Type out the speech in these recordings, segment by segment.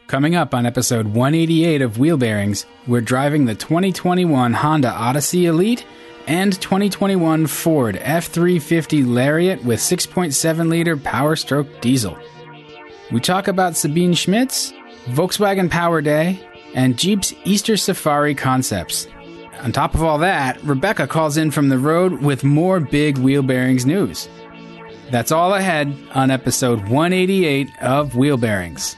Coming up on episode 188 of Wheel Bearings, we're driving the 2021 Honda Odyssey Elite and 2021 Ford F-350 Lariat with 6.7-liter Power Stroke diesel. We talk about Sabine Schmitz, Volkswagen Power Day, and Jeep's Easter Safari concepts. On top of all that, Rebecca calls in from the road with more big Wheel Bearings news. That's all ahead on episode 188 of Wheel Bearings.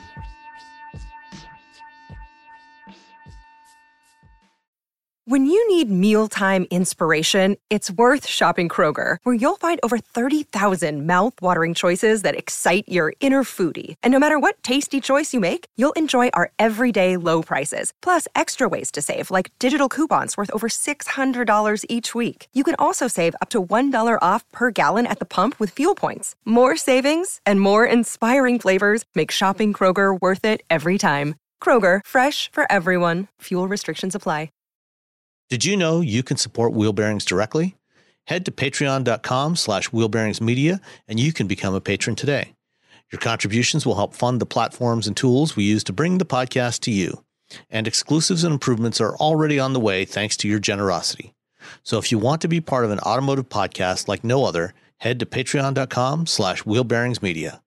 When you need mealtime inspiration, it's worth shopping Kroger, where you'll find over 30,000 mouth-watering choices that excite your inner foodie. And no matter what tasty choice you make, you'll enjoy our everyday low prices, plus extra ways to save, like digital coupons worth over $600 each week. You can also save up to $1 off per gallon at the pump with fuel points. More savings and more inspiring flavors make shopping Kroger worth it every time. Kroger, fresh for everyone. Fuel restrictions apply. Did you know you can support Wheel Bearings directly? Head to patreon.com/wheelbearingsmedia and you can become a patron today. Your contributions will help fund the platforms and tools we use to bring the podcast to you. And exclusives and improvements are already on the way thanks to your generosity. So if you want to be part of an automotive podcast like no other, head to patreon.com/wheelbearingsmedia.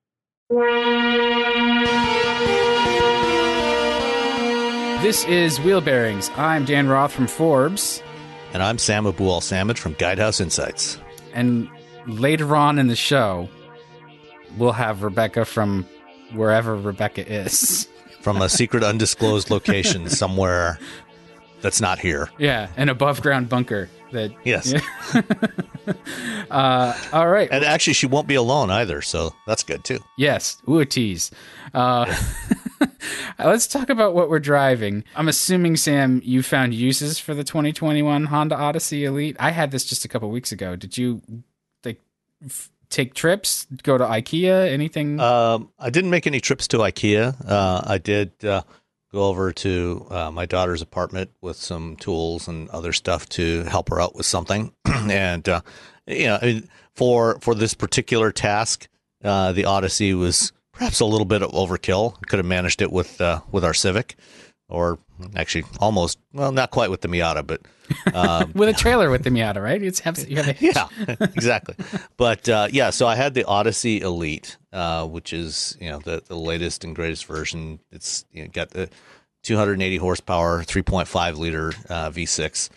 This is Wheel Bearings. I'm Dan Roth from Forbes. And I'm Sam Abu-Al-Samad from Guidehouse Insights. And later on in the show, we'll have Rebecca from wherever Rebecca is. From a secret undisclosed location somewhere that's not here. Yeah, an above-ground bunker. Yes. Yeah. All right. And actually, she won't be alone either, so that's good, too. Yes. Ooh, a tease. Let's talk about what we're driving. I'm assuming, Sam, you found uses for the 2021 Honda Odyssey Elite. I had this just a couple weeks ago. Did you take trips, go to IKEA, anything? I didn't make any trips to IKEA. I did go over to my daughter's apartment with some tools and other stuff to help her out with something. And for this particular task, the Odyssey was perhaps a little bit of overkill. Could have managed it with our Civic, or actually almost, well, not quite with the Miata, but with a trailer with the Miata, right? You have a hitch. Yeah, exactly. But so I had the Odyssey Elite, which is the latest and greatest version. It's got the 280 horsepower, 3.5 liter V6.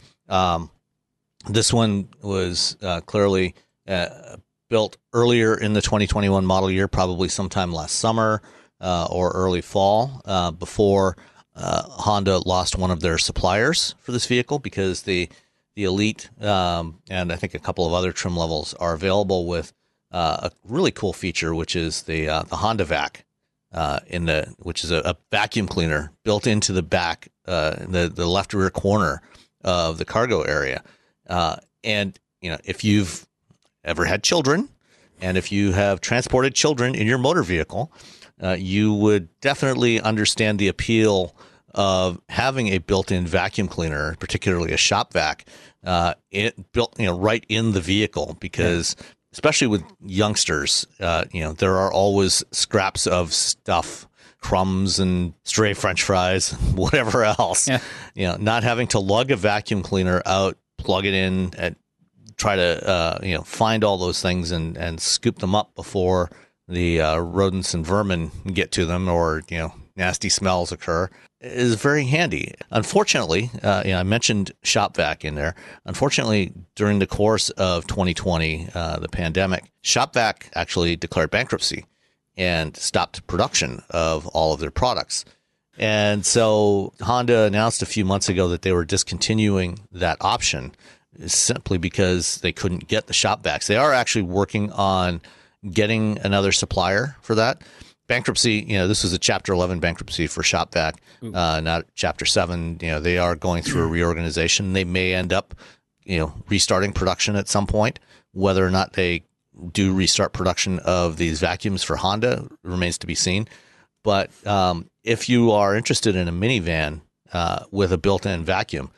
This one was clearly built earlier in the 2021 model year, probably sometime last summer or early fall, before Honda lost one of their suppliers for this vehicle, because the Elite and I think a couple of other trim levels are available with a really cool feature, which is the Honda Vac, which is a vacuum cleaner built into the back, the left rear corner of the cargo area. And if you've ever had children, and if you have transported children in your motor vehicle, you would definitely understand the appeal of having a built-in vacuum cleaner, particularly a shop vac, built right in the vehicle, because especially with youngsters, there are always scraps of stuff, crumbs and stray French fries, whatever else. Yeah. Not having to lug a vacuum cleaner out, plug it in, and try to find all those things and scoop them up before the rodents and vermin get to them, or nasty smells occur, is very handy. Unfortunately, I mentioned shop vac in there. Unfortunately, during the course of 2020, the pandemic, shop vac actually declared bankruptcy and stopped production of all of their products. And so Honda announced a few months ago that they were discontinuing that option, simply because they couldn't get the shop vacs. They are actually working on getting another supplier for that. Bankruptcy, this was a Chapter 11 bankruptcy for shop vac, not Chapter 7. They are going through a reorganization. They may end up, restarting production at some point. Whether or not they do restart production of these vacuums for Honda remains to be seen. But if you are interested in a minivan with a built-in vacuum,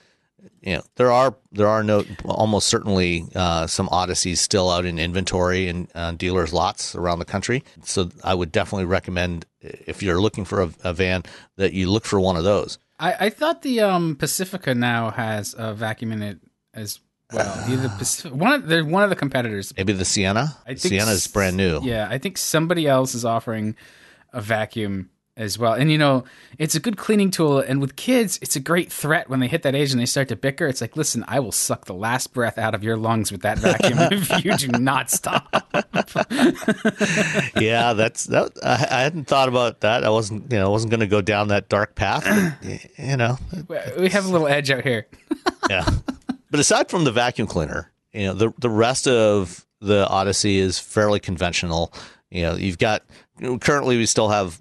there are almost certainly some Odysseys still out in inventory in dealers' lots around the country. So I would definitely recommend, if you're looking for a van, that you look for one of those. I thought the Pacifica now has a vacuum in it as well. Either one of the competitors. Maybe the Sienna. Sienna is brand new. Yeah, I think somebody else is offering a vacuum as well. And, it's a good cleaning tool. And with kids, it's a great threat when they hit that age and they start to bicker. It's like, listen, I will suck the last breath out of your lungs with that vacuum if you do not stop. Yeah, I hadn't thought about that. I wasn't going to go down that dark path. But, we have a little edge out here. Yeah. But aside from the vacuum cleaner, the rest of the Odyssey is fairly conventional. You've got, currently we still have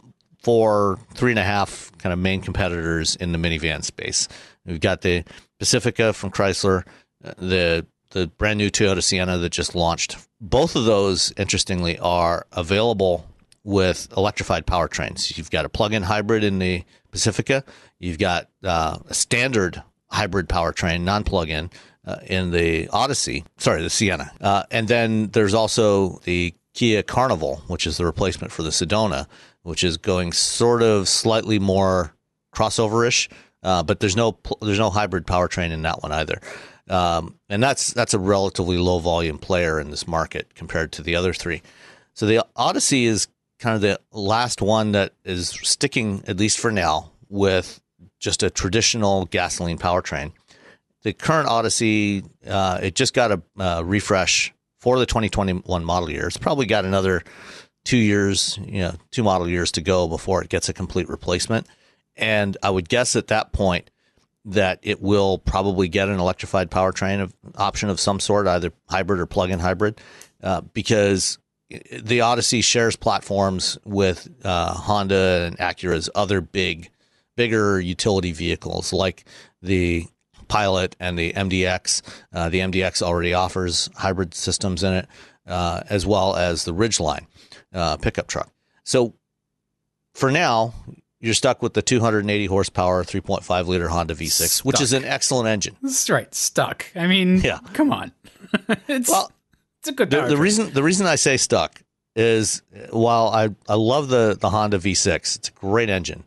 3.5 kind of main competitors in the minivan space. We've got the Pacifica from Chrysler, the brand new Toyota Sienna that just launched. Both of those, interestingly, are available with electrified powertrains. You've got a plug-in hybrid in the Pacifica. You've got a standard hybrid powertrain, non-plug-in, in the the Sienna. And then there's also the Kia Carnival, which is the replacement for the Sedona, which is going sort of slightly more crossover-ish, but there's no hybrid powertrain in that one either. And that's a relatively low volume player in this market compared to the other three. So the Odyssey is kind of the last one that is sticking, at least for now, with just a traditional gasoline powertrain. The current Odyssey, it just got a refresh for the 2021 model year. It's probably got another 2 years, 2 model years to go before it gets a complete replacement. And I would guess at that point that it will probably get an electrified powertrain option of some sort, either hybrid or plug-in hybrid, because the Odyssey shares platforms with Honda and Acura's other bigger utility vehicles like the Pilot and the MDX. The MDX already offers hybrid systems in it, as well as the Ridgeline pickup truck. So for now, you're stuck with the 280 horsepower, 3.5 liter Honda V6, which is an excellent engine. That's right, stuck. I mean, come on. It's a good power. The reason I say stuck is, while I love the Honda V6, it's a great engine.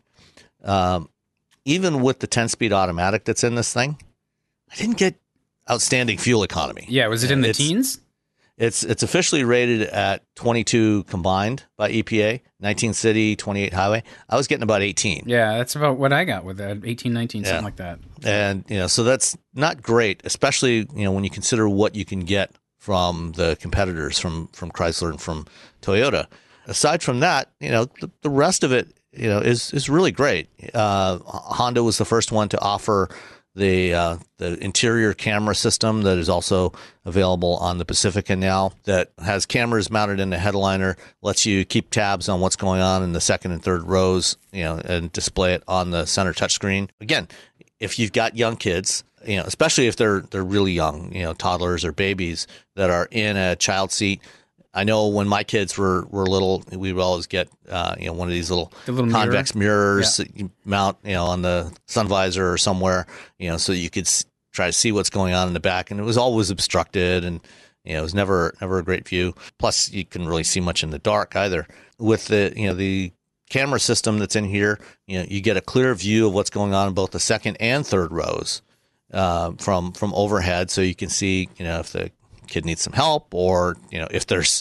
Even with the 10-speed automatic that's in this thing, I didn't get outstanding fuel economy. Yeah, was it in the teens? It's officially rated at 22 combined by EPA, 19 city, 28 highway. I was getting about 18. Yeah, that's about what I got with that, 18, 19, something like that. And, so that's not great, especially, when you consider what you can get from the competitors from Chrysler and from Toyota. Aside from that, the rest of it, is really great. Honda was the first one to offer the interior camera system that is also available on the Pacifica now, that has cameras mounted in the headliner, lets you keep tabs on what's going on in the second and third rows, and display it on the center touchscreen. Again, if you've got young kids, especially if they're really young, toddlers or babies that are in a child seat. I know when my kids were little, we would always get one of these little convex mirrors that you mount on the sun visor or somewhere, so you could try to see what's going on in the back. And it was always obstructed, and it was never a great view. Plus, you couldn't really see much in the dark either. With the camera system that's in here, you get a clear view of what's going on in both the second and third rows from overhead, so you can see if the kid needs some help, or if there's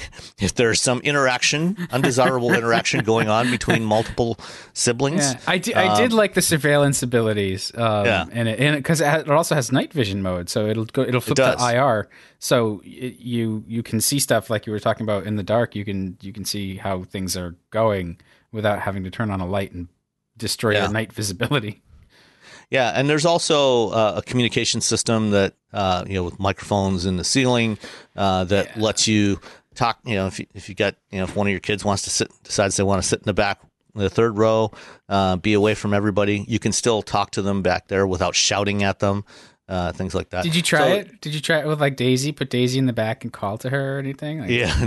some undesirable interaction going on between multiple siblings. Yeah, I did like the surveillance abilities, and because it also has night vision mode, so it'll flip to IR, so you can see stuff like you were talking about in the dark. You can see how things are going without having to turn on a light and destroy your night visibility. Yeah, and there's also a communication system that with microphones in the ceiling that lets you talk. If you got if one of your kids decides they want to sit in the back, the third row, be away from everybody, you can still talk to them back there without shouting at them, things like that. Did you try it? Did you try it with like Daisy? Put Daisy in the back and call to her or anything?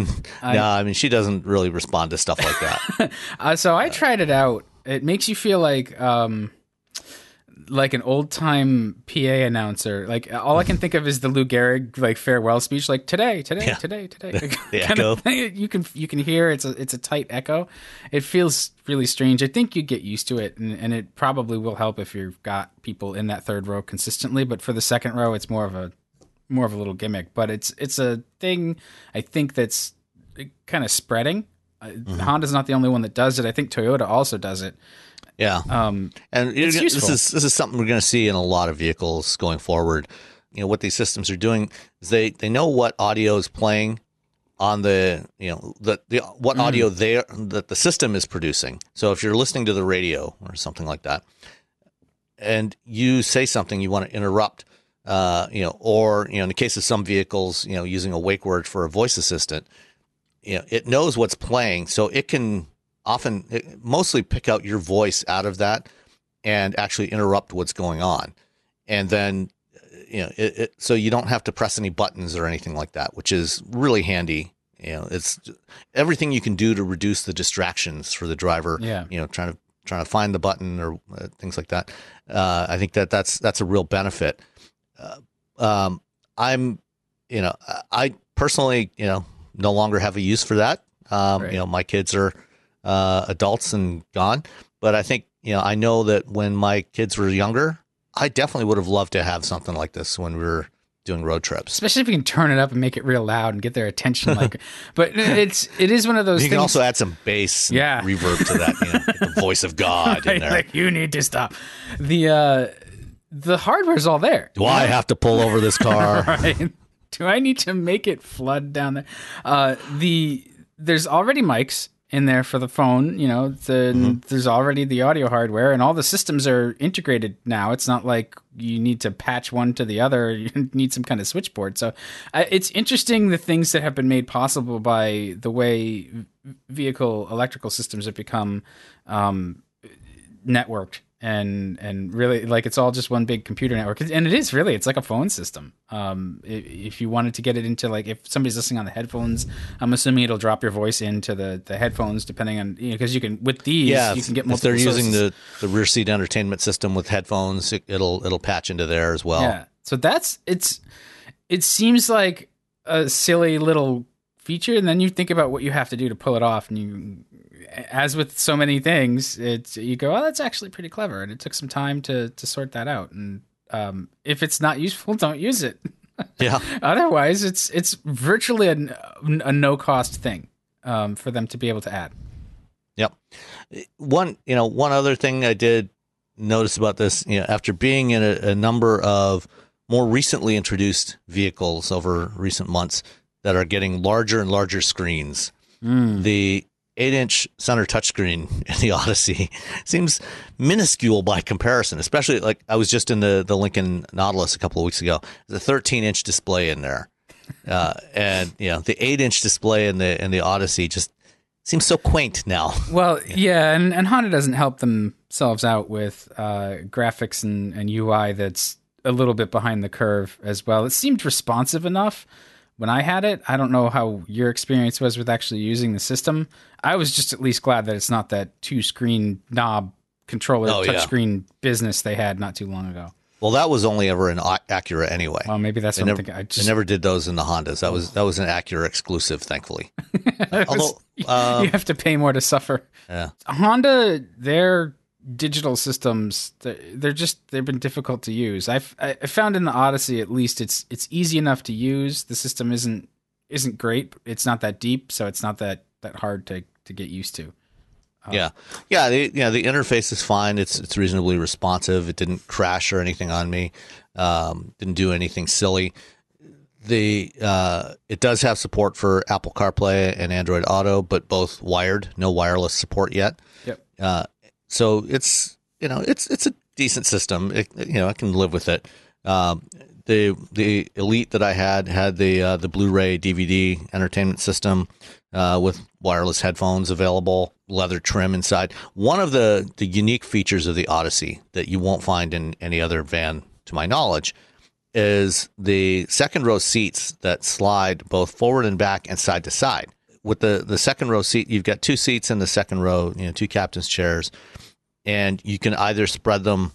I mean, she doesn't really respond to stuff like that. So I tried it out. It makes you feel like like an old time PA announcer. Like all I can think of is the Lou Gehrig like farewell speech, like today. Yeah. Today. The Kind of echo. thing. You can hear it's a tight echo. It feels really strange. I think you get used to it, and it probably will help if you've got people in that third row consistently. But for the second row, it's more of a little gimmick. But it's a thing I think that's kind of spreading. Honda's not the only one that does it. I think Toyota also does it. Yeah, and it's useful. this is something we're going to see in a lot of vehicles going forward. You know, what these systems are doing is they know what audio is playing on the what audio that the system is producing. So if you're listening to the radio or something like that, and you say something, you want to interrupt, or in the case of some vehicles, using a wake word for a voice assistant, it knows what's playing, so it can mostly pick out your voice out of that and actually interrupt what's going on. And then, so you don't have to press any buttons or anything like that, which is really handy. It's everything you can do to reduce the distractions for the driver. Yeah. Trying to find the button or things like that. I think that's a real benefit. I personally, no longer have a use for that. Right. My kids are adults and gone, but I think, I know that when my kids were younger, I definitely would have loved to have something like this when we were doing road trips. Especially if you can turn it up and make it real loud and get their attention. But it is one of those You things. can also add some bass and reverb to that, get the voice of God in there. Like, you need to stop. The hardware's all there. Do I have to pull over this car? Right. Do I need to make it flood down there? There's already mics in there for the phone. There's already the audio hardware, and all the systems are integrated now. It's not like you need to patch one to the other. You need some kind of switchboard. So it's interesting the things that have been made possible by the way vehicle electrical systems have become networked. And really, like, it's all just one big computer network. And it is really, it's like a phone system. If you wanted to get it into, like, if somebody's listening on the headphones, I'm assuming it'll drop your voice into the headphones, depending on, because you can, with these, you can get multiple if they're using sources. the rear seat entertainment system with headphones, it'll patch into there as well. Yeah. So it seems like a silly little feature, and then you think about what you have to do to pull it off, and as with so many things, you go, oh, that's actually pretty clever, and it took some time to sort that out. And if it's not useful, don't use it. Yeah. Otherwise, it's virtually a no cost thing for them to be able to add. Yep. One other thing I did notice about this, after being in a number of more recently introduced vehicles over recent months that are getting larger and larger screens, the 8-inch center touchscreen in the Odyssey seems minuscule by comparison, especially like I was just in the Lincoln Nautilus a couple of weeks ago. There's a 13-inch display in there. And the 8-inch display in the Odyssey just seems so quaint now. Well, yeah, and Honda doesn't help themselves out with graphics and UI that's a little bit behind the curve as well. It seemed responsive enough when I had it. I don't know how your experience was with actually using the system. I was just at least glad that it's not that 2-screen knob controller touchscreen business they had not too long ago. Well, that was only ever in Acura anyway. Well, maybe that's what I'm thinking. They never did those in the Hondas. That was an Acura exclusive, thankfully. Although you have to pay more to suffer. Yeah. Honda, their digital systems, they've been difficult to use. I found in the Odyssey, at least, it's easy enough to use. The system isn't great. It's not that deep, so it's not that hard to get used to. The interface is fine. It's reasonably responsive. It didn't crash or anything on me. Didn't do anything silly. It does have support for Apple CarPlay and Android Auto, but both wired, no wireless support yet. Yep. So it's a decent system. I can live with it. The Elite that I had the Blu-ray DVD entertainment system with wireless headphones available, leather trim inside. One of the unique features of the Odyssey that you won't find in any other van, to my knowledge, is the second row seats that slide both forward and back and side to side. With the second row seat, you've got 2 seats in the second row, 2 captain's chairs, and you can either spread them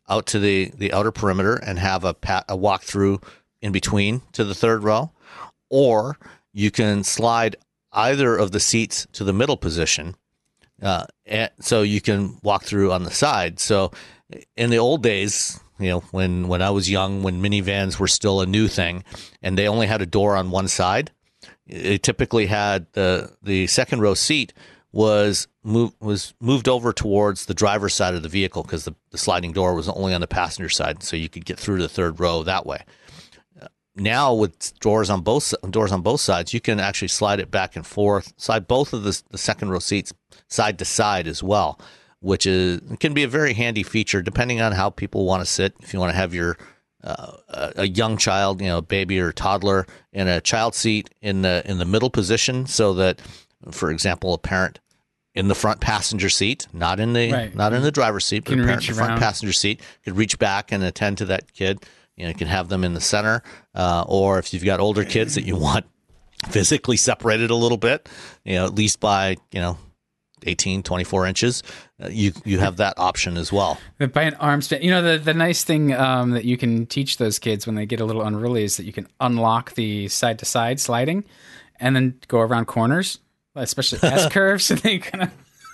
out to the outer perimeter and have a walk through in between to the third row, or you can slide either of the seats to the middle position, and so you can walk through on the side. So in the old days, when I was young, when minivans were still a new thing, and they only had a door on one side, it typically had the second row seat was moved over towards the driver's side of the vehicle because the sliding door was only on the passenger side, so you could get through the third row that way. Now with doors on both sides, you can actually slide it back and forth, slide both of the second row seats side to side as well, which can be a very handy feature depending on how people want to sit. If you want to have your a young child, a baby or toddler, in a child seat in the middle position, so that, for example, a parent in the front passenger seat, not in the driver's seat, but a parent in the front passenger seat could reach back and attend to that kid. You can have them in the center, or if you've got older kids that you want physically separated a little bit, at least by 18, 24 inches, you have that option as well. By an arm span. The nice thing that you can teach those kids when they get a little unruly is that you can unlock the side-to-side sliding and then go around corners, especially S-curves, and they kind of...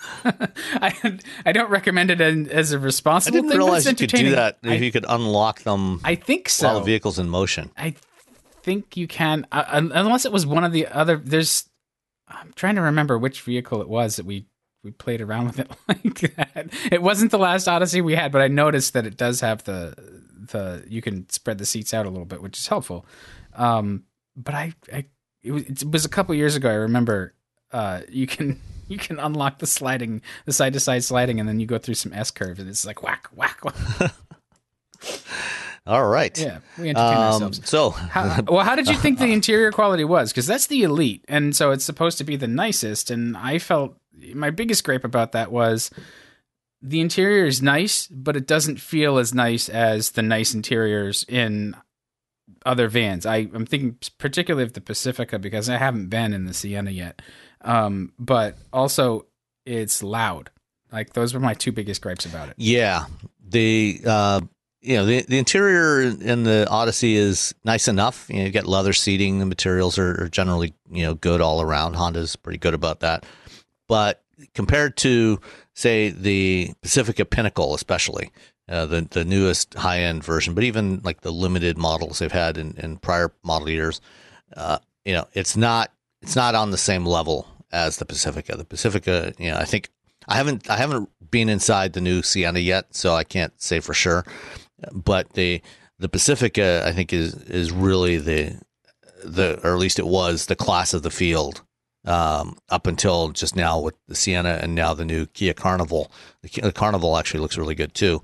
I don't recommend it as a responsible thing. I didn't realize you could do that. You could unlock them. I think so. While the vehicle's in motion. I think you can, unless it was one of the other. I'm trying to remember which vehicle it was that we played around with it like that. It wasn't the last Odyssey we had, but I noticed that it does have the you can spread the seats out a little bit, which is helpful. But it was a couple years ago. I remember you can unlock the side to side sliding, and then you go through some S curves, and it's like whack, whack, whack. All right. Yeah, we entertain ourselves. So, how did you think the interior quality was? Because that's the Elite, and so it's supposed to be the nicest. And I felt my biggest gripe about that was the interior is nice, but it doesn't feel as nice as the nice interiors in other vans. I'm thinking particularly of the Pacifica because I haven't been in the Sienna yet. But also it's loud. Like those were my two biggest gripes about it. Yeah. The interior in the Odyssey is nice enough. You get leather seating. The materials are generally, good all around. Honda's pretty good about that. But compared to, say, the Pacifica Pinnacle, especially the newest high-end version, but even like the limited models they've had in prior model years, it's not on the same level as the Pacifica. The Pacifica, I think I haven't been inside the new Sienna yet, so I can't say for sure. But the Pacifica, I think, is really the or at least it was the class of the field up until just now with the Sienna and now the new Kia Carnival. The Carnival actually looks really good too.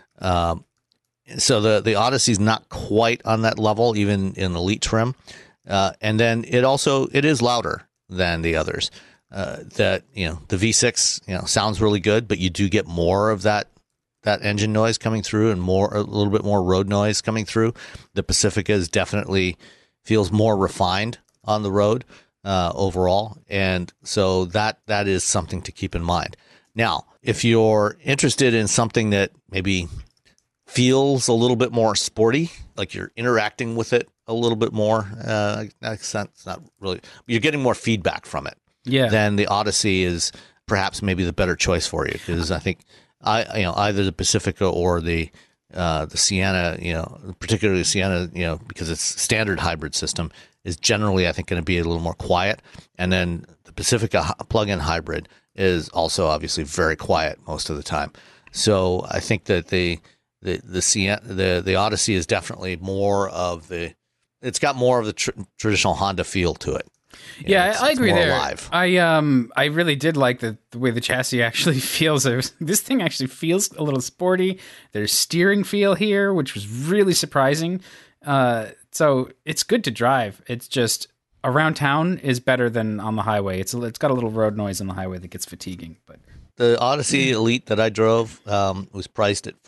So the Odyssey's not quite on that level, even in Elite trim. And then it is louder than the others. The V6, sounds really good, but you do get more of that engine noise coming through and a little bit more road noise coming through. The Pacifica definitely feels more refined on the road overall. And so that is something to keep in mind. Now, if you're interested in something that maybe feels a little bit more sporty, like you're interacting with it a little bit more, it's not really, you're getting more feedback from it. Yeah. Then the Odyssey is perhaps maybe the better choice for you, because I think either the Pacifica or the Sienna, particularly the Sienna, because it's standard hybrid system, is generally, I think, going to be a little more quiet. And then the Pacifica plug-in hybrid is also obviously very quiet most of the time. So I think that the Sienna, the Odyssey is definitely more of it's got more of the traditional Honda feel to it. Yeah, I agree there. Alive. I really did like the way the chassis actually feels. This thing actually feels a little sporty. There's steering feel here, which was really surprising. So it's good to drive. It's just around town is better than on the highway. It's got a little road noise on the highway that gets fatiguing. But the Odyssey Elite that I drove was priced at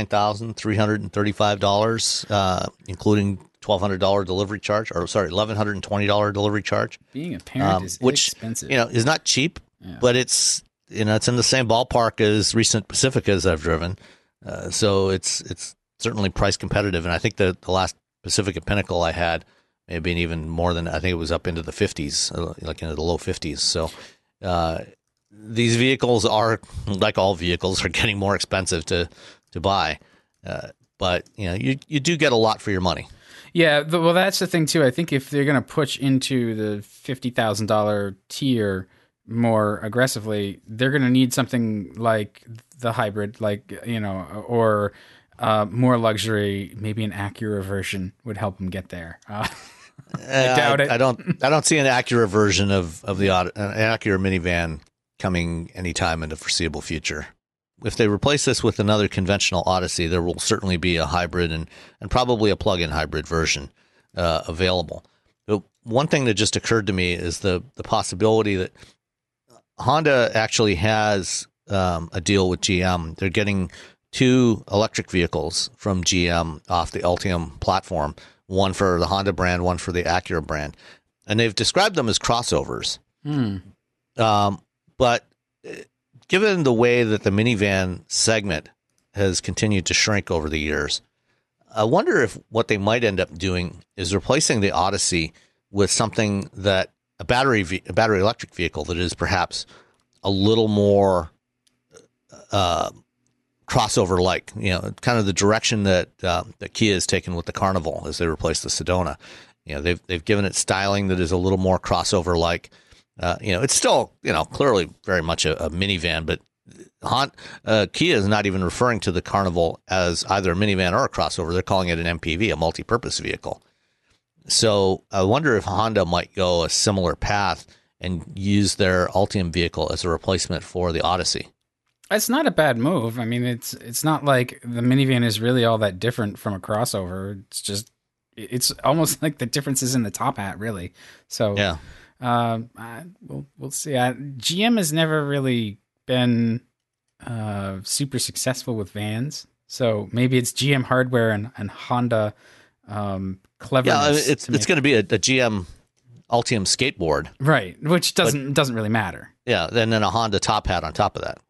$49,335, including $1,200 delivery charge, or sorry, $1,120 delivery charge. Being a parent is expensive. Is not cheap, but it's in the same ballpark as recent Pacificas I've driven. So it's certainly price competitive. And I think the last Pacifica Pinnacle I had may have been even more than, I think it was up into the 50s, like into the low 50s. So these vehicles are, like all vehicles, are getting more expensive to buy. But you do get a lot for your money. Yeah, well, that's the thing too. I think if they're going to push into the $50,000 tier more aggressively, they're going to need something like the hybrid, or more luxury. Maybe an Acura version would help them get there. I doubt it. I don't see an Acura version of an Acura minivan coming anytime in the foreseeable future. If they replace this with another conventional Odyssey, there will certainly be a hybrid and probably a plug-in hybrid version available. But one thing that just occurred to me is the possibility that Honda actually has a deal with GM. They're getting 2 electric vehicles from GM off the Ultium platform, one for the Honda brand, one for the Acura brand. And they've described them as crossovers. But given the way that the minivan segment has continued to shrink over the years, I wonder if what they might end up doing is replacing the Odyssey with something that a battery electric vehicle that is perhaps a little more crossover-like, kind of the direction that Kia has taken with the Carnival as they replace the Sedona. They've given it styling that is a little more crossover-like. It's still, clearly very much a minivan, but Kia is not even referring to the Carnival as either a minivan or a crossover. They're calling it an MPV, a multi-purpose vehicle. So I wonder if Honda might go a similar path and use their Ultium vehicle as a replacement for the Odyssey. It's not a bad move. I mean, it's not like the minivan is really all that different from a crossover. It's almost like the difference is in the top hat, really. So yeah. We'll see. GM has never really been super successful with vans, so maybe it's GM hardware and Honda cleverness. Yeah, it's going to be a GM Ultium skateboard, right? Which doesn't really matter. Yeah, and then a Honda top hat on top of that.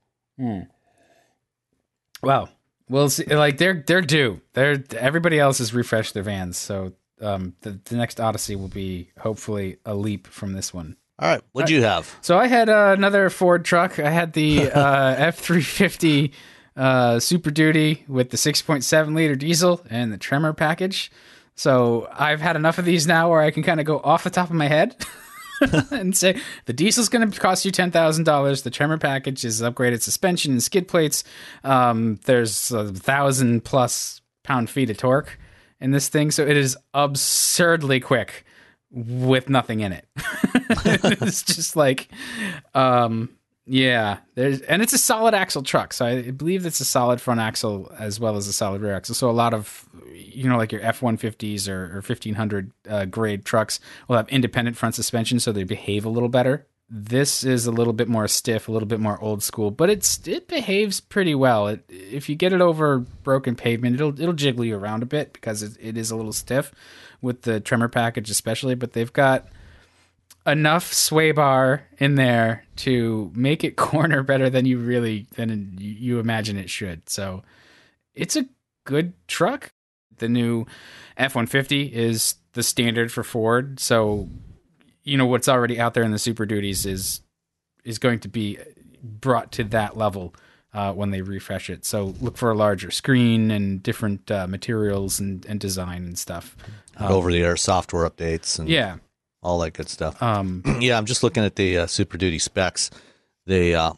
Well, we'll see. Like they're due. Everybody else has refreshed their vans, so. The next Odyssey will be hopefully a leap from this one. All right. What'd you have? So I had another Ford truck. I had the F-350 Super Duty with the 6.7 liter diesel and the Tremor package. So I've had enough of these now where I can kind of go off the top of my head and say the diesel's going to cost you $10,000. The Tremor package is upgraded suspension and skid plates. There's 1,000+ pound-feet of torque in this thing, so it is absurdly quick with nothing in it. It's just like, and it's a solid axle truck, so I believe it's a solid front axle as well as a solid rear axle. So a lot of, like your F-150s or 1500 grade trucks will have independent front suspension, so they behave a little better. This is a little bit more stiff, a little bit more old school, but it behaves pretty well. If you get it over broken pavement, it'll jiggle you around a bit because it is a little stiff with the Tremor package especially, but they've got enough sway bar in there to make it corner better than you imagine it should. So it's a good truck. The new F-150 is the standard for Ford, so what's already out there in the Super Duties is going to be brought to that level when they refresh it. So look for a larger screen and different materials and design and stuff. Over-the-air software updates and all that good stuff. I'm just looking at the Super Duty specs. The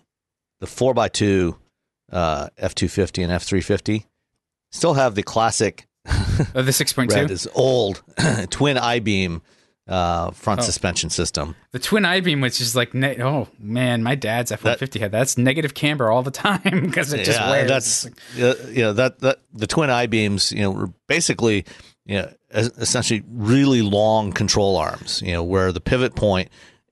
4x2 F-250 and F-350 still have the classic the 6.2? Red is old twin I-beam front suspension system. The twin I-beam, which is like, my dad's F-150 had that's negative camber all the time because it just wears. That's the twin I-beams, were basically, essentially really long control arms, where the pivot point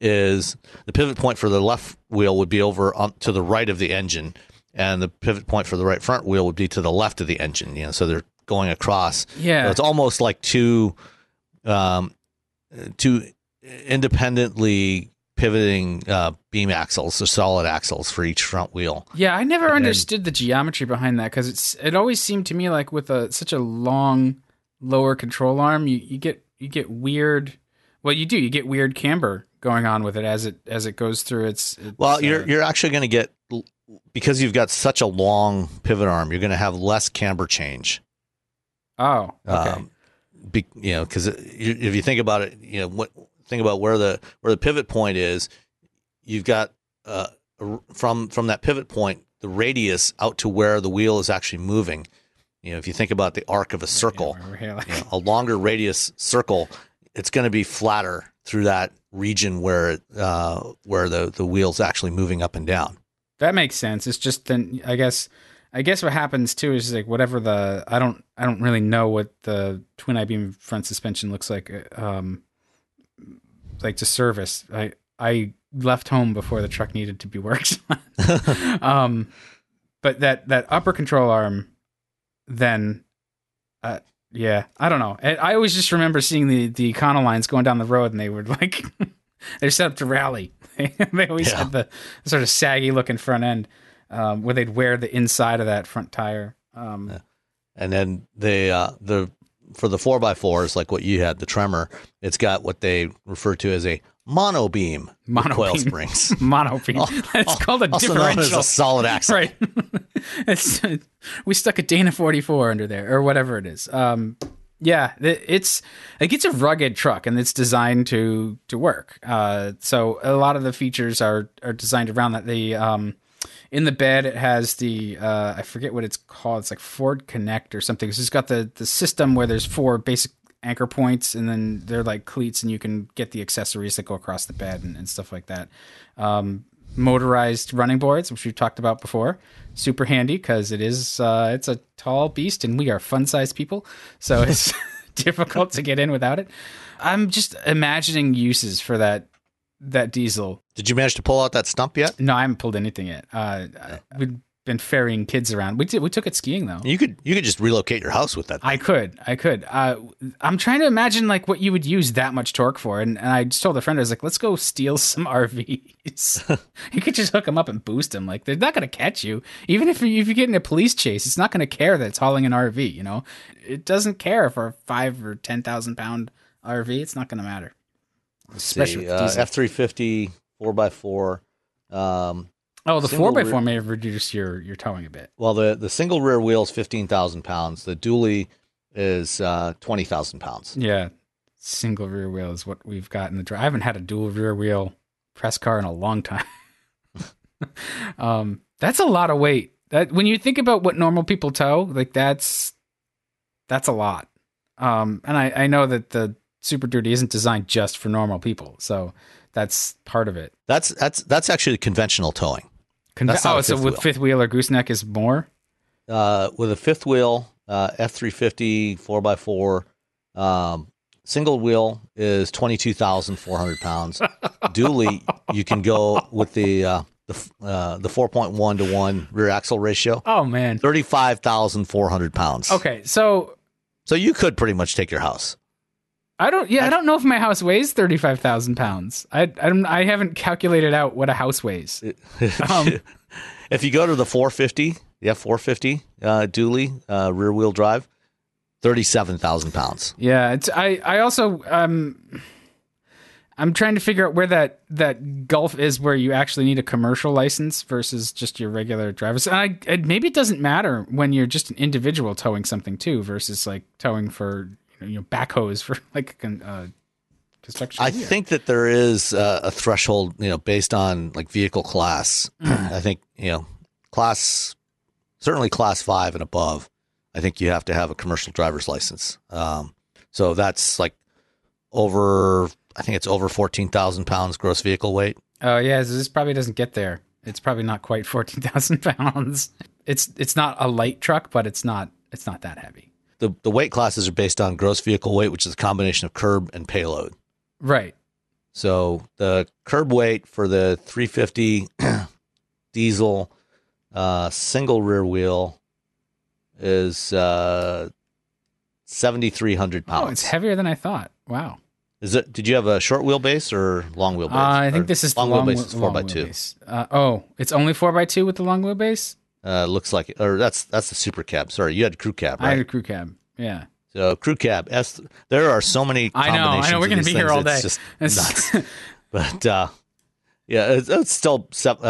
for the left wheel would be over to the right of the engine, and the pivot point for the right front wheel would be to the left of the engine. So they're going across. Yeah, it's almost like two independently pivoting beam axles, so solid axles for each front wheel. Yeah, I never understood the geometry behind that because it always seemed to me like with such a long lower control arm, you get weird. Well, you do. You get weird camber going on with it as it goes through its well, you're actually going to get, because you've got such a long pivot arm, you're going to have less camber change. Oh, okay. Because if you think about it, think about where the pivot point is. You've got from that pivot point, the radius out to where the wheel is actually moving. If you think about the arc of a circle, a longer radius circle, it's going to be flatter through that region where the wheel's actually moving up and down. That makes sense. It's just then I guess what happens too is like whatever I don't really know what the twin I-beam front suspension looks like. Like to service, I left home before the truck needed to be worked on. But that upper control arm, then, yeah, I don't know. I always just remember seeing the Econolines going down the road, and they were like, they're set up to rally. They always had the sort of saggy looking front end, where they'd wear the inside of that front tire. And then for the 4x4s, like what you had, the Tremor, it's got what they refer to as a monobeam coil springs. Monobeam. It's called a also differential. Known as a solid axle. Right. We stuck a Dana 44 under there, or whatever it is. Yeah, it's a rugged truck, and it's designed to work. So a lot of the features are designed around that. In the bed, it has the, I forget what it's called. It's like Ford Connect or something. It's got the system where there's 4 basic anchor points, and then they're like cleats, and you can get the accessories that go across the bed and stuff like that. Motorized running boards, which we've talked about before. Super handy because it's a tall beast, and we are fun-sized people. So it's difficult to get in without it. I'm just imagining uses for that diesel. Did you manage to pull out that stump yet? No, I haven't pulled anything yet. We've been ferrying kids around. We took it skiing though. You could just relocate your house with that thing. I could. I'm trying to imagine like what you would use that much torque for, and I just told a friend, I was like, let's go steal some RVs. You could just hook them up and boost them. Like they're not going to catch you. Even if you get in a police chase, it's not going to care that it's hauling an RV. It doesn't care for a 5 or 10,000 pound RV. It's not going to matter. Especially F350 4x4. The 4x4 may have reduced your towing a bit. Well, the single rear wheel is 15,000 pounds. The dually is 20,000 pounds. Yeah, single rear wheel is what we've got in the drive. I haven't had a dual rear wheel press car in a long time. That's a lot of weight. That when you think about what normal people tow, like that's a lot. And I know that the Super Duty isn't designed just for normal people, so that's part of it. That's actually conventional towing. So with fifth wheel or gooseneck is more? With a fifth wheel, F350 4x4, single wheel is 22,400 pounds. Dually, you can go with the 4.1 to 1 rear axle ratio. Oh man, 35,400 pounds. Okay, so you could pretty much take your house. I don't know if my house weighs 35,000 pounds. I haven't calculated out what a house weighs. If you go to the 450, the F450 dually rear wheel drive, 37,000 pounds. Yeah, I also I'm trying to figure out where that gulf is where you actually need a commercial license versus just your regular drivers. And maybe it doesn't matter when you're just an individual towing something too versus like towing for backhoes for like construction. I think that there is a threshold, based on like vehicle class. I think, certainly class 5 and above, I think you have to have a commercial driver's license. So that's like I think it's over 14,000 pounds gross vehicle weight. Oh yeah. So this probably doesn't get there. It's probably not quite 14,000 pounds. It's not a light truck, but it's not that heavy. The weight classes are based on gross vehicle weight, which is a combination of curb and payload. Right. So the curb weight for the 350 diesel single rear wheel is 7,300 pounds. Oh, it's heavier than I thought. Wow. Is it? Did you have a short wheelbase or long wheelbase? I think this is long the long wheelbase. Is 4x2. Wheelbase. It's only 4x2 with the long wheelbase. Looks like it. Or that's the super cab. Sorry, you had crew cab, right? I had a crew cab. Yeah. So crew cab. There are so many combinations. I know. We're going to be here all day. It's just nuts. But it's still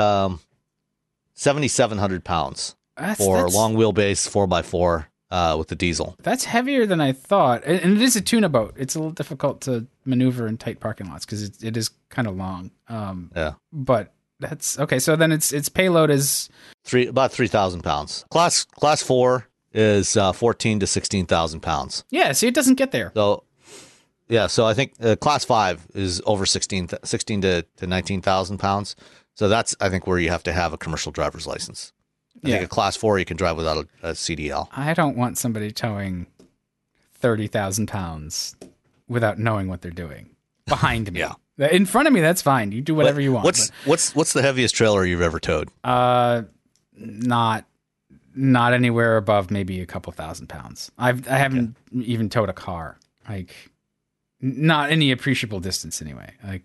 7,700 pounds for long wheelbase 4x4 with the diesel. That's heavier than I thought, and it is a tuna boat. It's a little difficult to maneuver in tight parking lots because it is kind of long. But that's okay. So then its payload is about 3,000 pounds. Class 4 is 14 to 16,000 pounds. Yeah. See, it doesn't get there. So. Yeah, so I think class 5 is over 16 to 19,000 pounds. So that's, I think, where you have to have a commercial driver's license. I think a class 4 you can drive without a CDL. I don't want somebody towing 30,000 pounds without knowing what they're doing behind me. Yeah. In front of me, that's fine. You do whatever you want. What's the heaviest trailer you've ever towed? Not anywhere above maybe a couple thousand pounds. I haven't even towed a car. Like, not any appreciable distance anyway. Like,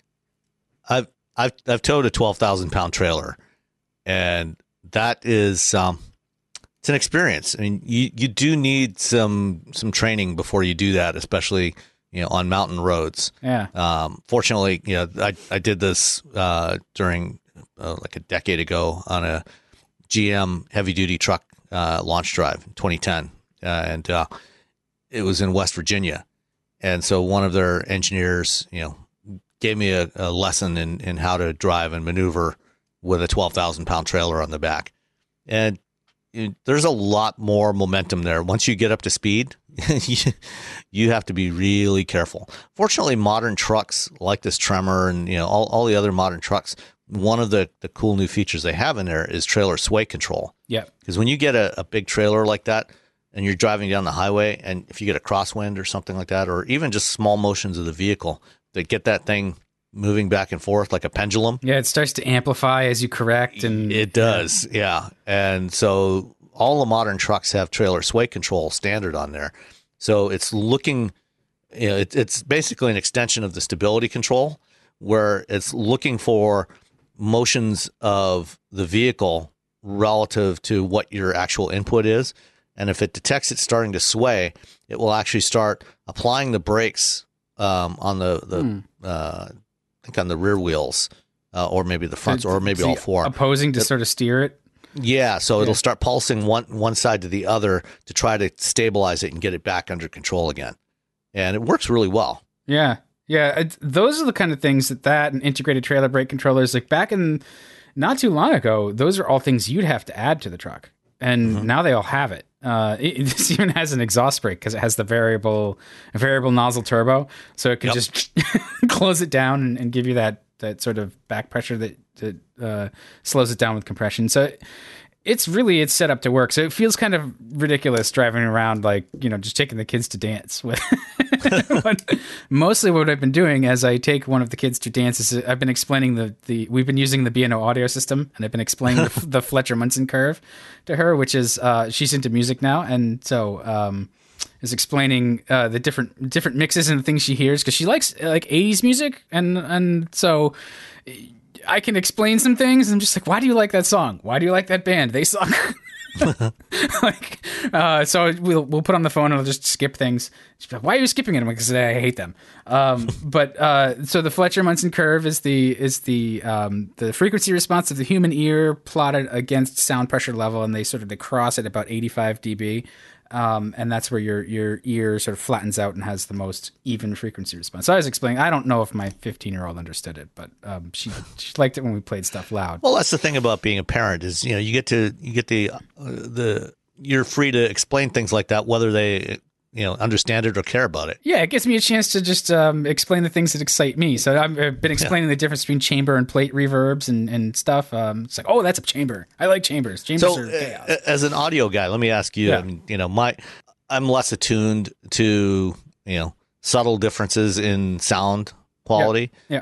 I've towed a 12,000 pound trailer, and that is it's an experience. I mean, you do need some training before you do that, especially on mountain roads. Yeah. Fortunately, I did this during like a decade ago on a GM heavy duty truck launch drive in 2010, and it was in West Virginia. And so one of their engineers, gave me a lesson in how to drive and maneuver with a 12,000 pound trailer on the back. And there's a lot more momentum there. Once you get up to speed, you have to be really careful. Fortunately, modern trucks like this Tremor and all the other modern trucks, one of the cool new features they have in there is trailer sway control. Yeah. Because when you get a big trailer like that, and you're driving down the highway, and if you get a crosswind or something like that, or even just small motions of the vehicle that get that thing moving back and forth like a pendulum. Yeah, it starts to amplify as you correct. And it does, yeah. And so all the modern trucks have trailer sway control standard on there. So it's looking, it's basically an extension of the stability control, where it's looking for motions of the vehicle relative to what your actual input is. And if it detects it starting to sway, it will actually start applying the brakes on I think on the rear wheels, or maybe the fronts, or maybe all four. Opposing to sort of steer it? Yeah, so it'll start pulsing one side to the other to try to stabilize it and get it back under control again. And it works really well. Yeah. Yeah, those are the kind of things that and integrated trailer brake controllers, like back in not too long ago, those are all things you'd have to add to the truck. And now they all have it. This even has an exhaust brake because it has the variable nozzle turbo, so it can just close it down and give you that sort of back pressure that slows it down with compression. So it's set up to work. So it feels kind of ridiculous driving around like just taking the kids to dance with. But mostly what I've been doing as I take one of the kids to dance is I've been explaining we've been using the B&O audio system, and I've been explaining the Fletcher-Munson curve to her, which is she's into music now, and so is explaining the different mixes and the things she hears because she likes like 80s music, and so I can explain some things. I'm just like, why do you like that song? Why do you like that band? They suck. So we'll put on the phone and I'll just skip things. She's like, why are you skipping it? I'm like, because I hate them. But so the Fletcher-Munson curve is the frequency response of the human ear plotted against sound pressure level, and they cross at about 85 dB. And that's where your ear sort of flattens out and has the most even frequency response. So I was explaining, I don't know if my 15-year-old understood it, but she liked it when we played stuff loud. Well, that's the thing about being a parent is, you get you're free to explain things like that, whether they, understand it or care about it. Yeah, it gives me a chance to just explain the things that excite me. So I've been explaining the difference between chamber and plate reverbs and stuff. It's like, oh, that's a chamber. I like chambers. Chambers are chaos. As an audio guy, let me ask you. Yeah. I'm less attuned to subtle differences in sound quality. Yeah.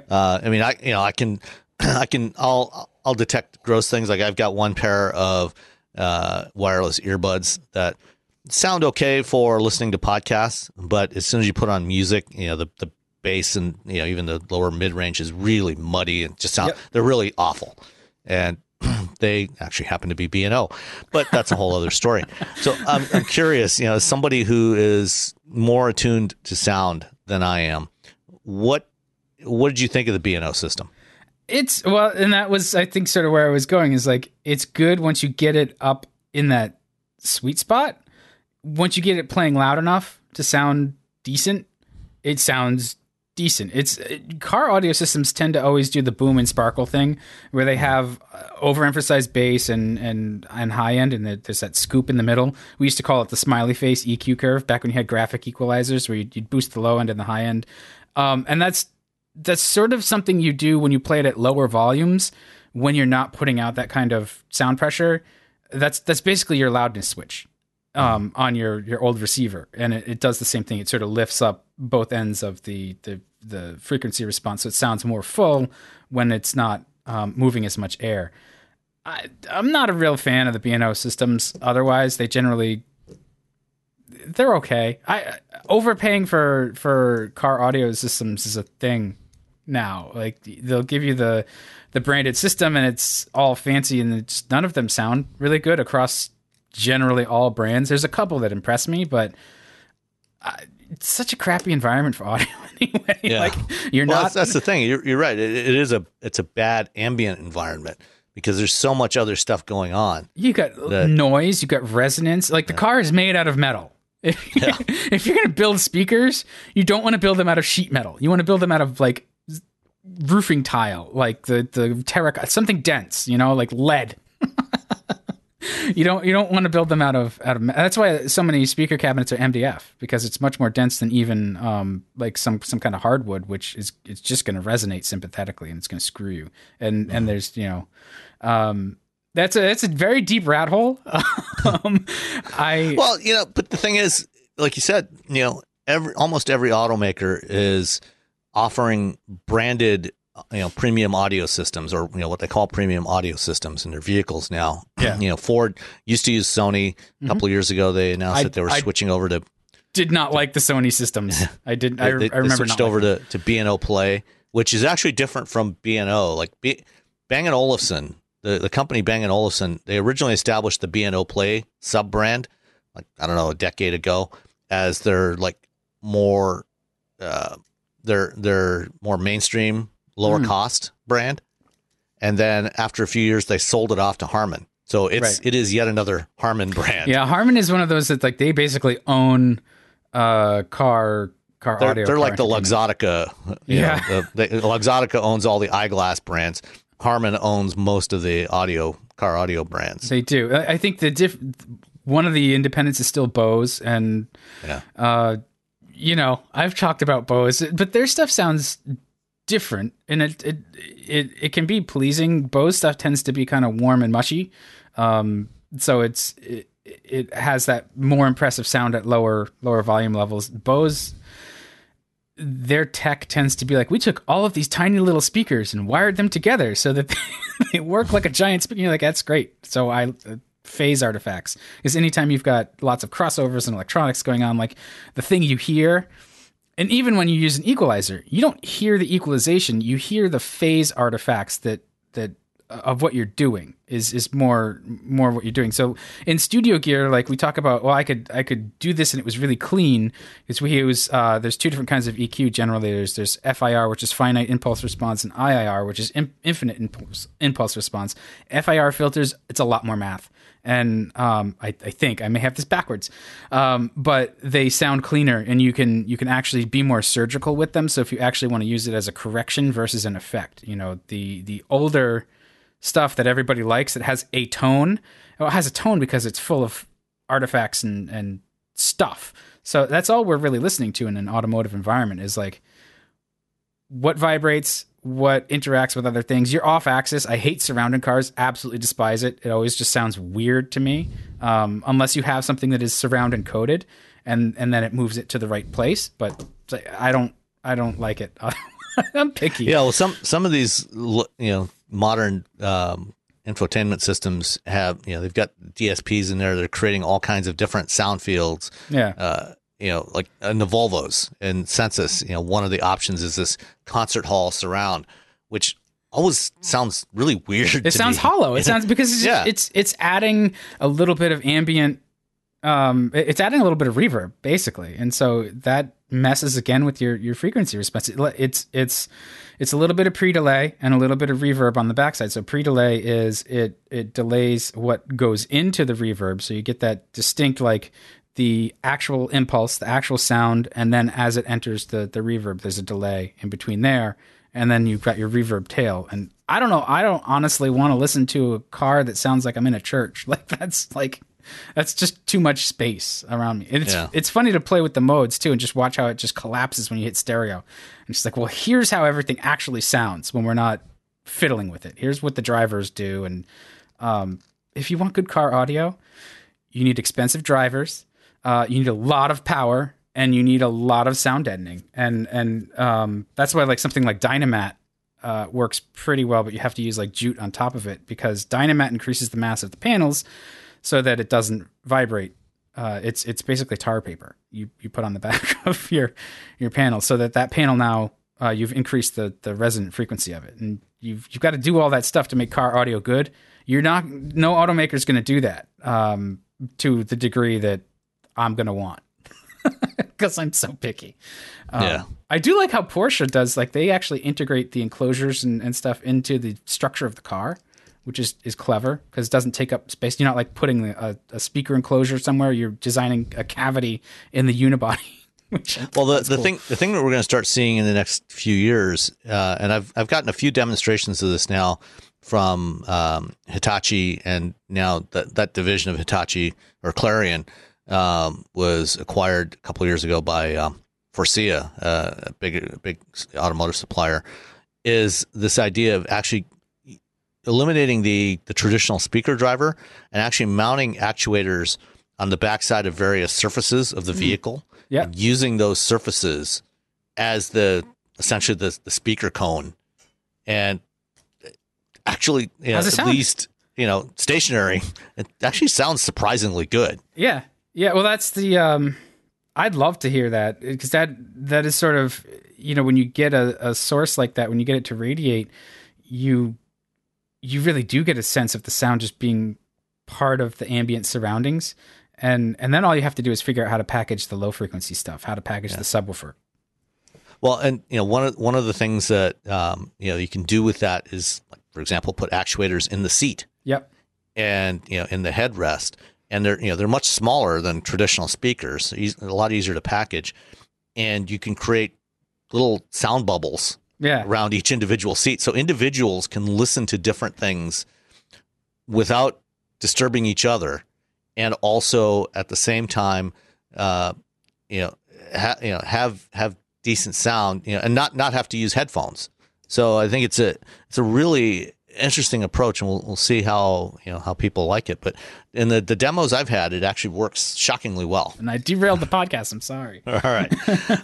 I'll detect gross things. Like I've got one pair of wireless earbuds that sound okay for listening to podcasts, but as soon as you put on music, the bass and even the lower mid range is really muddy and just sound. They're really awful, and they actually happen to be B&O, but that's a whole other story. So I'm curious, as somebody who is more attuned to sound than I am, what did you think of the B&O system? And that was, I think, sort of where I was going, is like, it's good once you get it up in that sweet spot. Once you get it playing loud enough to sound decent, it sounds decent. Car audio systems tend to always do the boom and sparkle thing, where they have overemphasized bass and high end, and there's that scoop in the middle. We used to call it the smiley face EQ curve back when you had graphic equalizers, where you'd boost the low end and the high end. And that's sort of something you do when you play it at lower volumes, when you're not putting out that kind of sound pressure. That's basically your loudness switch on your old receiver, and it does the same thing. It sort of lifts up both ends of the frequency response, so it sounds more full when it's not moving as much air. I'm not a real fan of the B&O systems. Otherwise, they're okay. Overpaying for car audio systems is a thing now. Like, they'll give you the branded system, and it's all fancy, and none of them sound really good across generally all brands. There's a couple that impress me, but it's such a crappy environment for audio anyway. Yeah. Like, you're not. That's the thing. You're right. It's a bad ambient environment because there's so much other stuff going on. You got noise. You got resonance. Like, the car is made out of metal. If you're going to build speakers, you don't want to build them out of sheet metal. You want to build them out of like roofing tile, like the terracotta, something dense. Like lead. You don't want to build them out of. That's why so many speaker cabinets are MDF, because it's much more dense than even like some kind of hardwood, which it's just going to resonate sympathetically, and it's going to screw you. And there's that's a very deep rat hole. But the thing is, like you said, almost every automaker is offering branded premium audio systems, or what they call premium audio systems in their vehicles now. Yeah. Ford used to use Sony a couple of years ago. They announced that they were switching over to. Did not like the Sony systems. I did. I remember they switched over to B&O Play, which is actually different from B&O. Like Bang & Olufsen, the company Bang & Olufsen, they originally established the B&O Play sub brand, like, I don't know, a decade ago, as their like more their more mainstream, lower cost brand. And then after a few years, they sold it off to Harman. So it is yet another Harman brand. Yeah, Harman is one of those that, like, they basically own car audio. They're like the Luxottica. Luxottica owns all the eyeglass brands. Harman owns most of the car audio brands. They do. I think one of the independents is still Bose, and I've talked about Bose, but their stuff sounds different, and it can be pleasing. Bose stuff tends to be kind of warm and mushy, so it has that more impressive sound at lower volume levels. Bose, their tech tends to be like, we took all of these tiny little speakers and wired them together so that they work like a giant speaker. You're like, that's great. So phase artifacts, because anytime you've got lots of crossovers and electronics going on, like, the thing you hear. And even when you use an equalizer, you don't hear the equalization. You hear the phase artifacts that of what you're doing is more what you're doing. So in studio gear, like, we talk about, well, I could do this and it was really clean, because we use there's two different kinds of EQ generally. There's FIR, which is finite impulse response, and IIR, which is infinite impulse response. FIR filters, it's a lot more math. And I think I may have this backwards, but they sound cleaner, and you can actually be more surgical with them. So if you actually want to use it as a correction versus an effect, the older stuff that everybody likes that has a tone, well, it has a tone because it's full of artifacts and stuff. So that's all we're really listening to in an automotive environment, is like what vibrates, what interacts with other things. You're off axis. I hate surrounding cars. Absolutely despise it. It always just sounds weird to me, unless you have something that is surround encoded, and then it moves it to the right place. But I don't like it. I'm picky. Yeah. Well, some of these modern infotainment systems have they've got DSPs in there. They're creating all kinds of different sound fields. Yeah. like in the Volvos and Sensus, one of the options is this concert hall surround, which always sounds really weird. It sounds hollow. It sounds because it's adding a little bit of ambient. It's adding a little bit of reverb, basically, and so that messes again with your frequency response. It's a little bit of pre-delay and a little bit of reverb on the backside. So pre-delay is it delays what goes into the reverb, so you get that distinct, like the actual impulse, the actual sound, and then as it enters the reverb, there's a delay in between there, and then you've got your reverb tail. And I don't know, I don't honestly want to listen to a car that sounds like I'm in a church. That's just too much space around me. And it's funny to play with the modes too and just watch how it just collapses when you hit stereo. And it's like, well, here's how everything actually sounds when we're not fiddling with it. Here's what the drivers do. And if you want good car audio, you need expensive drivers. You need a lot of power, and you need a lot of sound deadening. And that's why like something like Dynamat works pretty well, but you have to use like jute on top of it, because Dynamat increases the mass of the panels so that it doesn't vibrate. It's basically tar paper you put on the back of your panel, so that panel now you've increased the resonant frequency of it, and you've got to do all that stuff to make car audio good. No automaker's going to do that to the degree that I'm going to want, because I'm so picky. I do like how Porsche does, like they actually integrate the enclosures and stuff into the structure of the car, which is clever because it doesn't take up space. You're not like putting a speaker enclosure somewhere. You're designing a cavity in the unibody. The thing that we're going to start seeing in the next few years, and I've gotten a few demonstrations of this now from Hitachi, and now that division of Hitachi, or Clarion, was acquired a couple of years ago by Forcia, a big automotive supplier, is this idea of actually eliminating the traditional speaker driver and actually mounting actuators on the backside of various surfaces of the vehicle, and using those surfaces as essentially the speaker cone, and actually at least stationary, it actually sounds surprisingly good. Yeah. Well, that's the I'd love to hear that, because that is sort of when you get a source like that, when you get it to radiate, you really do get a sense of the sound just being part of the ambient surroundings. And then all you have to do is figure out how to package the low frequency stuff, how to package the subwoofer. Well, and one of the things that you can do with that is, like, for example, put actuators in the seat. Yep. And in the headrest, and they're much smaller than traditional speakers, a lot easier to package, and you can create little sound bubbles around each individual seat, so individuals can listen to different things without disturbing each other, and also at the same time, have decent sound, and not have to use headphones. So I think it's a really interesting approach, and we'll see how people like it. But in the demos I've had, it actually works shockingly well. And I derailed the podcast. I'm sorry. All right.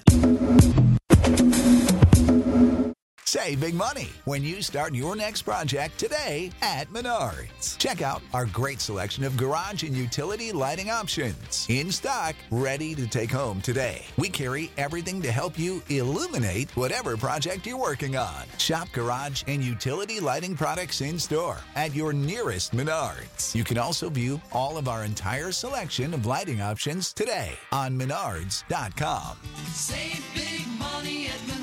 Save big money when you start your next project today at Menards. Check out our great selection of garage and utility lighting options in stock, ready to take home today. We carry everything to help you illuminate whatever project you're working on. Shop garage and utility lighting products in store at your nearest Menards. You can also view all of our entire selection of lighting options today on Menards.com. Save big money at Menards.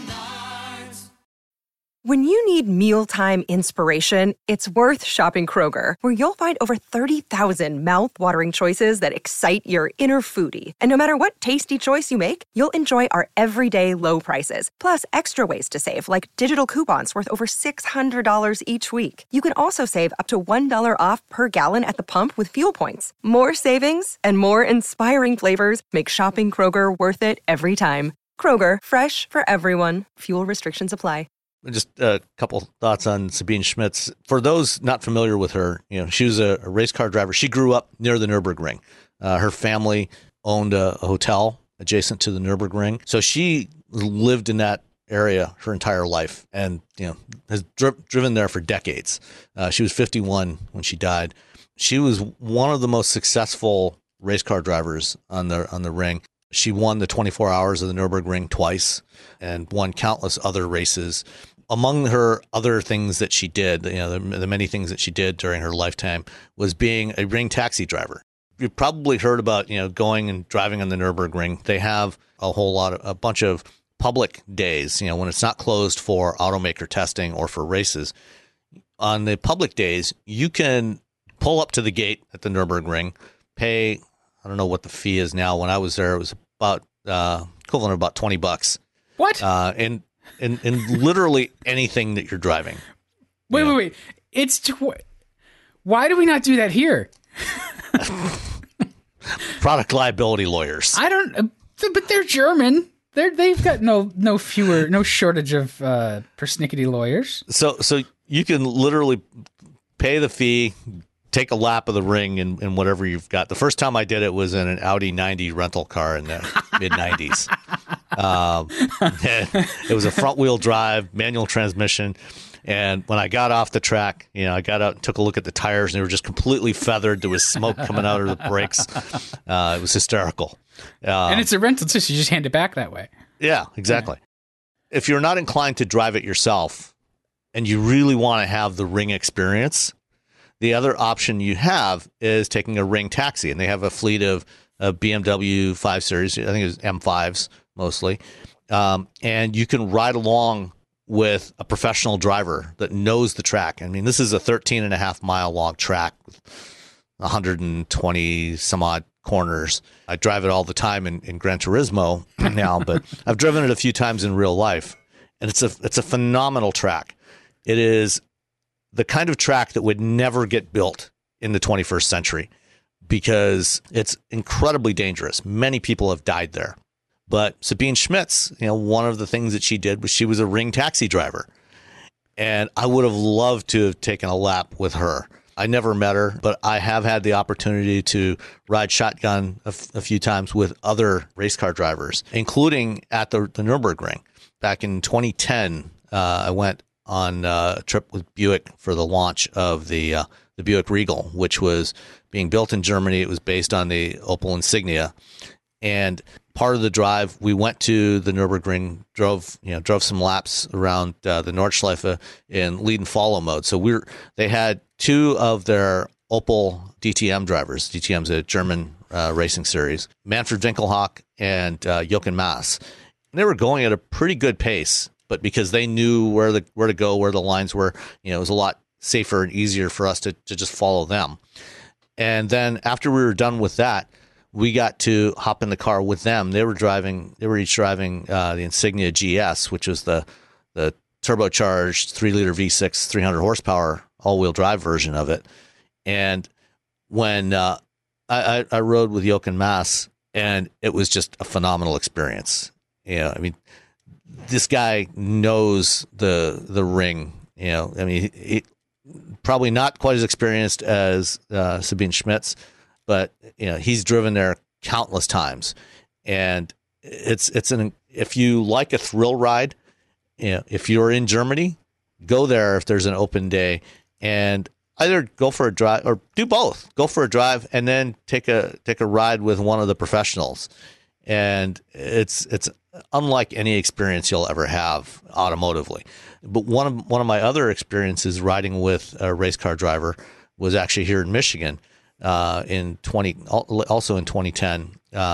When you need mealtime inspiration, it's worth shopping Kroger, where you'll find over 30,000 mouth-watering choices that excite your inner foodie. And no matter what tasty choice you make, you'll enjoy our everyday low prices, plus extra ways to save, like digital coupons worth over $600 each week. You can also save up to $1 off per gallon at the pump with fuel points. More savings and more inspiring flavors make shopping Kroger worth it every time. Kroger, fresh for everyone. Fuel restrictions apply. Just a couple thoughts on Sabine Schmitz. For those not familiar with her, she was a race car driver. She grew up near the Nürburgring. Her family owned a hotel adjacent to the Nürburgring, so she lived in that area her entire life, and has driven there for decades. She was 51 when she died. She was one of the most successful race car drivers on the ring. She won the 24 Hours of the Nürburgring twice and won countless other races. Among her other things that she did, the many things that she did during her lifetime, was being a ring taxi driver. You've probably heard about, going and driving on the Nürburgring. They have a bunch of public days, when it's not closed for automaker testing or for races. On the public days, you can pull up to the gate at the Nürburgring, pay, I don't know what the fee is now. When I was there, it was about equivalent of about $20. What? And literally anything that you're driving. Wait. Why do we not do that here? Product liability lawyers. I don't, but they're German. They've got no shortage of persnickety lawyers. So you can literally pay the fee, take a lap of the ring and whatever you've got. The first time I did it was in an Audi 90 rental car in the mid 90s. It was a front wheel drive, manual transmission. And when I got off the track, I got out and took a look at the tires, and they were just completely feathered. There was smoke coming out of the brakes. It was hysterical. And it's a rental too, so you just hand it back that way. Yeah, exactly. Yeah. If you're not inclined to drive it yourself and you really want to have the ring experience, the other option you have is taking a ring taxi. And they have a fleet of BMW 5 Series, I think it was M5s mostly. And you can ride along with a professional driver that knows the track. I mean, this is a 13.5 mile long track with 120 some odd corners. I drive it all the time in Gran Turismo now, but I've driven it a few times in real life, and it's a phenomenal track. It is the kind of track that would never get built in the 21st century because it's incredibly dangerous. Many people have died there. But Sabine Schmitz, one of the things that she did was she was a ring taxi driver. And I would have loved to have taken a lap with her. I never met her, but I have had the opportunity to ride shotgun a few times with other race car drivers, including at the Nürburgring. Back in 2010, I went on a trip with Buick for the launch of the Buick Regal, which was being built in Germany. It was based on the Opel Insignia. And part of the drive, we went to the Nürburgring, drove some laps around the Nordschleife in lead and follow mode. So they had two of their Opel DTM drivers. DTM's a German racing series, Manfred Winkelhock and Jochen Mass. And they were going at a pretty good pace, but because they knew where to go, where the lines were, it was a lot safer and easier for us to just follow them. And then after we were done with that, we got to hop in the car with them. They were each driving the Insignia GS, which was the turbocharged 3-liter V6, 300 horsepower all-wheel drive version of it. And when I rode with Jochen Mass, and it was just a phenomenal experience. I mean, this guy knows the ring. He probably not quite as experienced as Sabine Schmitz, but he's driven there countless times, and if you like a thrill ride, if you're in Germany, go there if there's an open day, and either go for a drive or do both. Go for a drive and then take a ride with one of the professionals, and it's unlike any experience you'll ever have automotively. But one of my other experiences riding with a race car driver was actually here in Michigan. In 2010,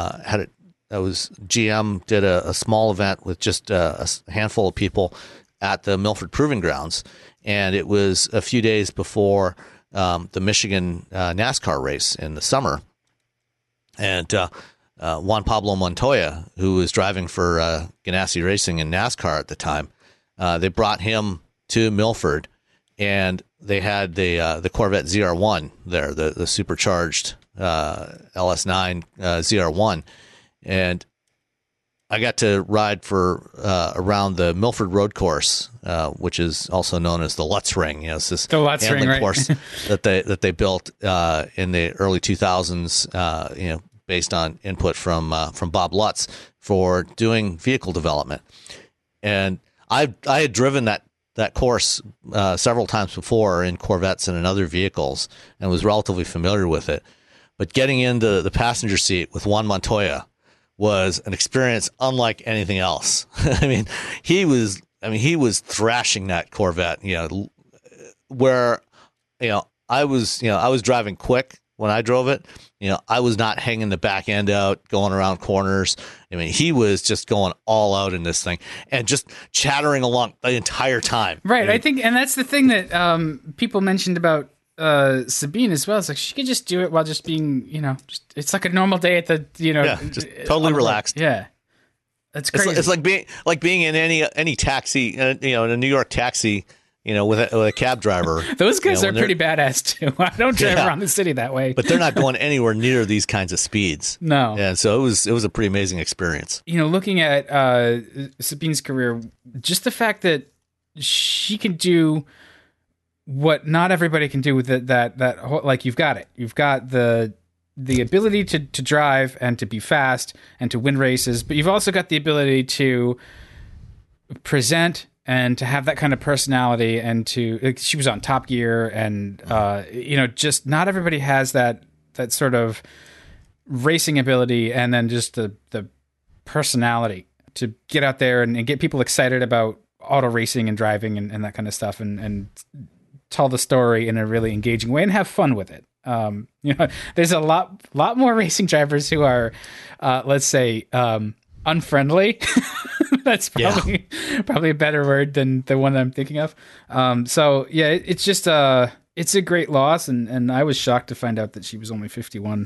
GM did a small event with just a handful of people at the Milford Proving Grounds, and it was a few days before the Michigan NASCAR race in the summer. And Juan Pablo Montoya, who was driving for Ganassi Racing in NASCAR at the time, they brought him to Milford, and they had the Corvette ZR1 there, the supercharged LS9 ZR1, and I got to ride for around the Milford Road Course, which is also known as the Lutz Ring. It's this handling right? course that they built in the early 2000s. Based on input from Bob Lutz for doing vehicle development, and I had driven that course several times before in Corvettes and in other vehicles, and was relatively familiar with it. But getting into the passenger seat with Juan Montoya was an experience unlike anything else. He was thrashing that Corvette, where, I was driving quick when I drove it. I was not hanging the back end out, going around corners. He was just going all out in this thing and just chattering along the entire time. Right. I think, and that's the thing that people mentioned about Sabine as well. It's like she could just do it while just being, it's like a normal day at the, just totally relaxed. Yeah. That's crazy. It's like being in any taxi, in a New York taxi, with a cab driver. Those guys are pretty badass too. I don't drive around the city that way. But they're not going anywhere near these kinds of speeds. No. And so it was a pretty amazing experience. Looking at Sabine's career, just the fact that she can do what not everybody can do with that whole, like, you've got it. You've got the ability to drive and to be fast and to win races, but you've also got the ability to present and to have that kind of personality, and she was on Top Gear, and just not everybody has that sort of racing ability, and then just the personality to get out there and get people excited about auto racing and driving and that kind of stuff, and tell the story in a really engaging way and have fun with it. There's a lot more racing drivers who are, let's say, unfriendly. That's probably a better word than the one that I'm thinking of. It's just it's a great loss, and I was shocked to find out that she was only 51.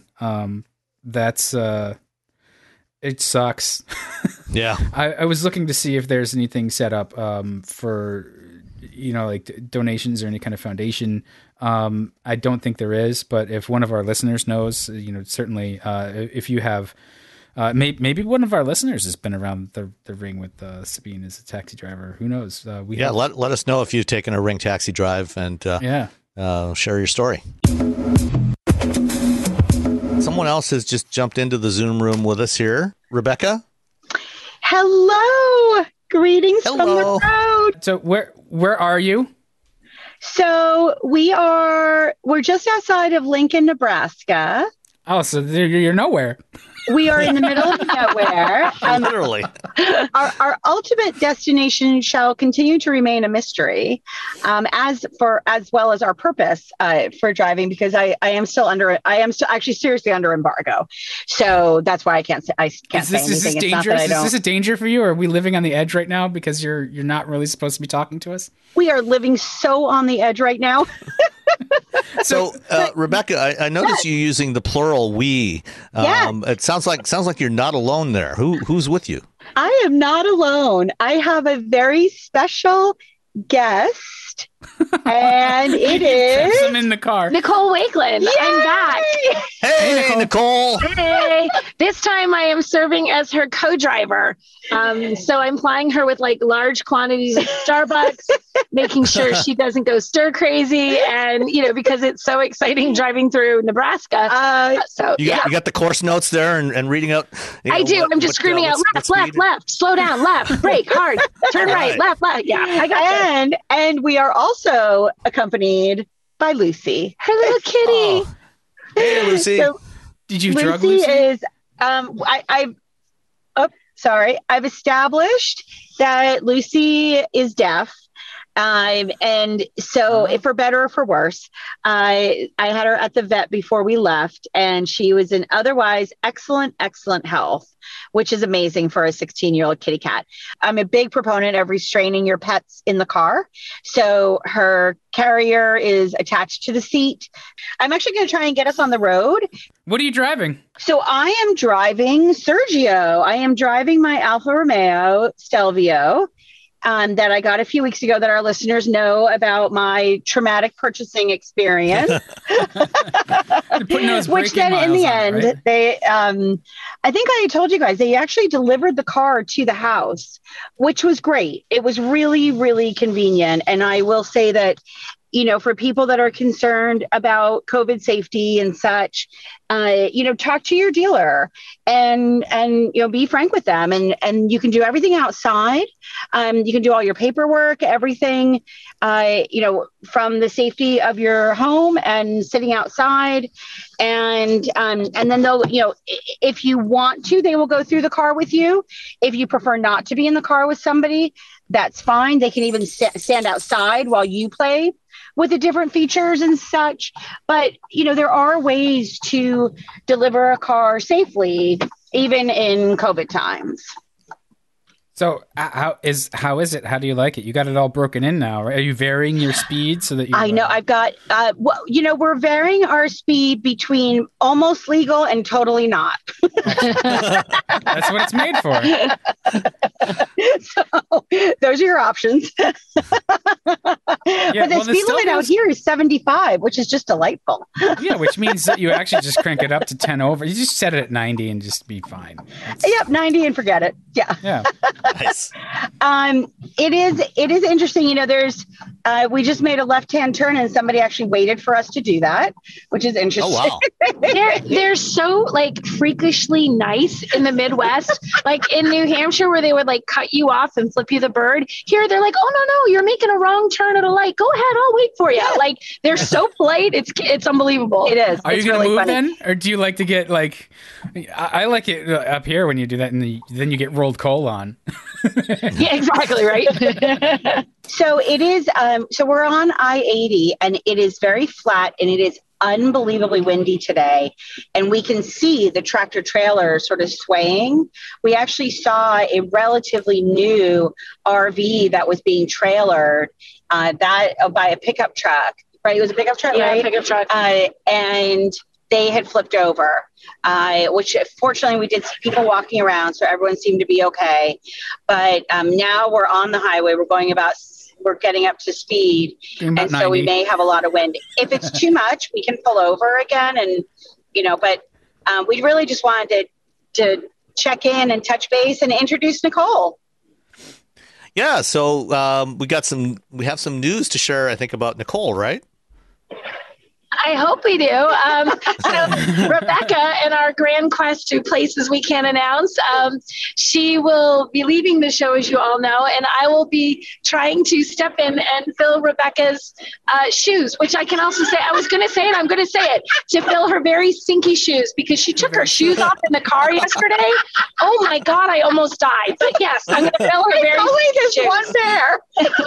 It sucks. Yeah. I was looking to see if there's anything set up for like donations or any kind of foundation. I don't think there is, but if one of our listeners knows, certainly if you have. Maybe one of our listeners has been around the ring with Sabine as a taxi driver. Who knows? Let us know if you've taken a ring taxi drive, and share your story. Someone else has just jumped into the Zoom room with us here. Rebecca? Hello. Greetings from the road. So where are you? So we're just outside of Lincoln, Nebraska. Oh, so you're nowhere. We are in the middle of nowhere. Literally. Our ultimate destination shall continue to remain a mystery, as well as our purpose for driving, because I am still actually seriously under embargo. So that's why I can't say anything. Is this dangerous? Is this a danger for you? Or are we living on the edge right now because you're not really supposed to be talking to us? We are living so on the edge right now. So, Rebecca, I noticed you using the plural "we." It sounds like you're not alone there. Who's with you? I am not alone. I have a very special guest, and it is I'm in the car. Nicole Wakeland. Yay! I'm back. Hey, Nicole. Hey. This time I am serving as her co-driver. So I'm flying her with like large quantities of Starbucks, making sure she doesn't go stir crazy, and because it's so exciting driving through Nebraska. You got the course notes there and reading out. I do. I'm just screaming out left, slow down, left, brake hard, turn right, left. Yeah, I got this. And we are also accompanied by Lucy, Her little kitty. Oh. Hey, Lucy. So Did you drug Lucy? Is I've established that Lucy is deaf. And so if for better or for worse, I had her at the vet before we left, and she was in otherwise excellent health, which is amazing for a 16-year-old kitty cat. I'm a big proponent of restraining your pets in the car. So her carrier is attached to the seat. I'm actually going to try and get us on the road. What are you driving? So I am driving Sergio. I am driving my Alfa Romeo Stelvio. That I got a few weeks ago, that our listeners know about my traumatic purchasing experience. Which then in the end, right? They, I think I told you guys, they actually delivered the car to the house, which was great. It was really, really convenient. And I will say that, for people that are concerned about COVID safety and such, talk to your dealer and be frank with them, and you can do everything outside. You can do all your paperwork, everything, from the safety of your home and sitting outside. And then they'll, if you want to, they will go through the car with you. If you prefer not to be in the car with somebody, that's fine. They can even stand outside while you play with the different features and such. But, there are ways to deliver a car safely, even in COVID times. So how is it? How do you like it? You got it all broken in now, right? Are you varying your speed so that you? I know I've got. We're varying our speed between almost legal and totally not. That's what it's made for. So those are your options. But the speed limit out here is 75, which is just delightful. Yeah, which means that you actually just crank it up to 10 over. You just set it at 90 and just be fine. Yep, 90 and forget it. Yeah. Yeah. Nice. It is interesting. There's we just made a left-hand turn and somebody actually waited for us to do that, which is interesting. Oh, wow. They're so freakishly nice in the Midwest, like in New Hampshire where they would cut you off and flip you the bird. Here they're like, oh no, you're making a wrong turn at a light. Go ahead, I'll wait for you. Yeah. They're so polite. It's unbelievable. It is. Are you going to really move funny. then, or do you like to get I like it up here when you do that, and then you get rolled coal on. Yeah, exactly right. So it is. So we're on I-80, and it is very flat, and it is unbelievably windy today, and we can see the tractor trailer sort of swaying. We actually saw a relatively new RV that was being trailered by a pickup truck. Right, it was a pickup truck, yeah, right? Pickup truck, and they had flipped over, which fortunately we did see people walking around, so everyone seemed to be okay. But now we're on the highway. We're getting up to speed, and so 90. we may have a lot of wind. If it's too much, we can pull over again, and But we really just wanted to check in and touch base and introduce Nicole. Yeah, so we have some news to share, I think, about Nicole, right? I hope we do. So Rebecca, in our grand quest to places we can't announce, she will be leaving the show, as you all know, and I will be trying to step in and fill Rebecca's shoes, which I can also say, I was going to say it, I'm going to say it, to fill her very stinky shoes, because she took her shoes off in the car yesterday. Oh my God, I almost died. But yes, I'm going to fill her very Only stinky this shoes. one pair.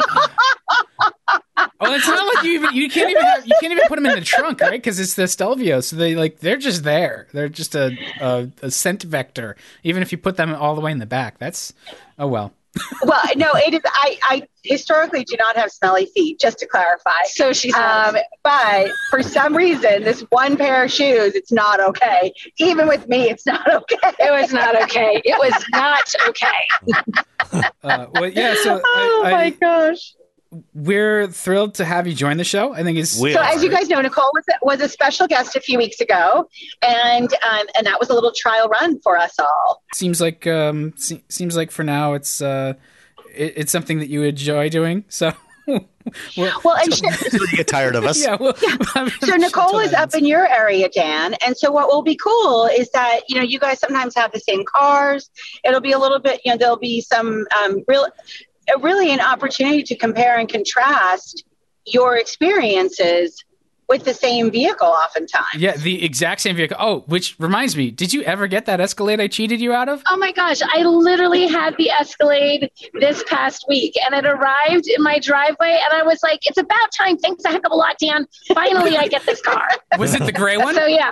Oh, it's not like you can't even put them in the trunk, right? Because it's the Stelvio, so they're just there. They're just a scent vector. Even if you put them all the way in the back, that's well. Well, no, it is. I historically do not have smelly feet, just to clarify. So she says. But for some reason, this one pair of shoes, it's not okay. Even with me, it's not okay. It was not okay. It was not okay. Well, yeah. So my gosh. We're thrilled to have you join the show. I think it's as you guys know, Nicole was a special guest a few weeks ago, and that was a little trial run for us all. Seems like for now it's something that you enjoy doing. So Until you get tired of us. Yeah. So Nicole is up in your area, Dan, and so what will be cool is that you guys sometimes have the same cars. It'll be a little bit there'll be some really an opportunity to compare and contrast your experiences with the same vehicle oftentimes. Yeah, the exact same vehicle. Oh, which reminds me, did you ever get that Escalade I cheated you out of? Oh my gosh, I literally had the Escalade this past week, and it arrived in my driveway, and I was like, it's about time. Thanks a heck of a lot, Dan. Finally, I get this car. Was it the gray one? So yeah.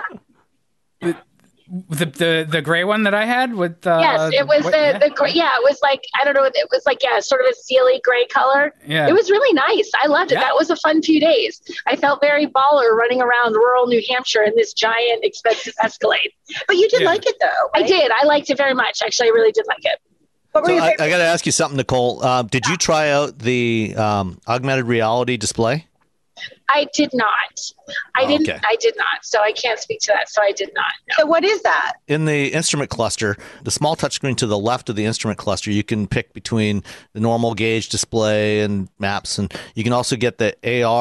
The gray one that I had with yes, it was the gray. Yeah, it was like, I don't know, it was like sort of a steely gray color. Yeah, it was really nice. I loved it. Yeah. That was a fun few days. I felt very baller running around rural New Hampshire in this giant expensive Escalade. But you did like it though, right? I did. I liked it very much. Actually, I really did like it. So I got to ask you something, Nicole. Did you try out the augmented reality display? I did not. I didn't. Okay. I did not. So I can't speak to that. So I did not. No. So what is that? In the instrument cluster, the small touchscreen to the left of the instrument cluster, you can pick between the normal gauge display and maps, and you can also get the AR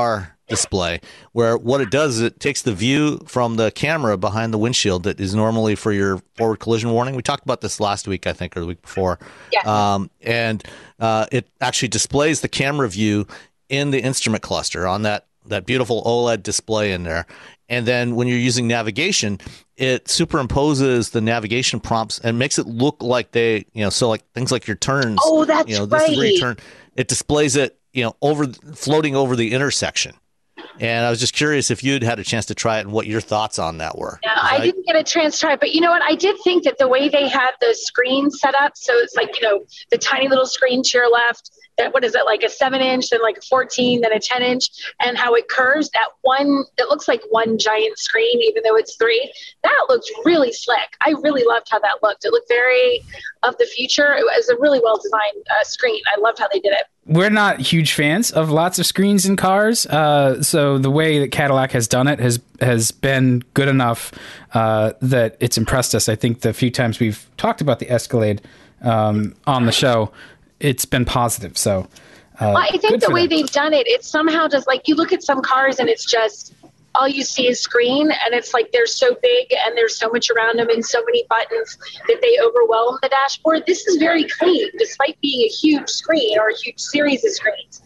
display, where what it does is it takes the view from the camera behind the windshield that is normally for your forward collision warning. We talked about this last week, I think, or the week before. Yes. And it actually displays the camera view in the instrument cluster on that beautiful OLED display in there. And then when you're using navigation, it superimposes the navigation prompts and makes it look like they, so like things like your turns. Oh, that's this right. is where you turn. It displays it, floating over the intersection. And I was just curious if you'd had a chance to try it and what your thoughts on that were. No, I didn't get a chance to try it, but you know what? I did think that the way they had the screen set up, so it's like, the tiny little screen to your left, that, what is it, like a 7-inch, then like a 14, then a 10-inch, and how it curves, it looks like one giant screen, even though it's 3. That looked really slick. I really loved how that looked. It looked very of the future. It was a really well-designed screen. I loved how they did it. We're not huge fans of lots of screens in cars, so the way that Cadillac has done it has been good enough that it's impressed us. I think the few times we've talked about the Escalade on the show, it's been positive. So well, I think the way they've done it, it somehow does, like, you look at some cars and it's just all you see is screen, and it's like they're so big and there's so much around them and so many buttons that they overwhelm the dashboard. This is very clean, despite being a huge screen or a huge series of screens.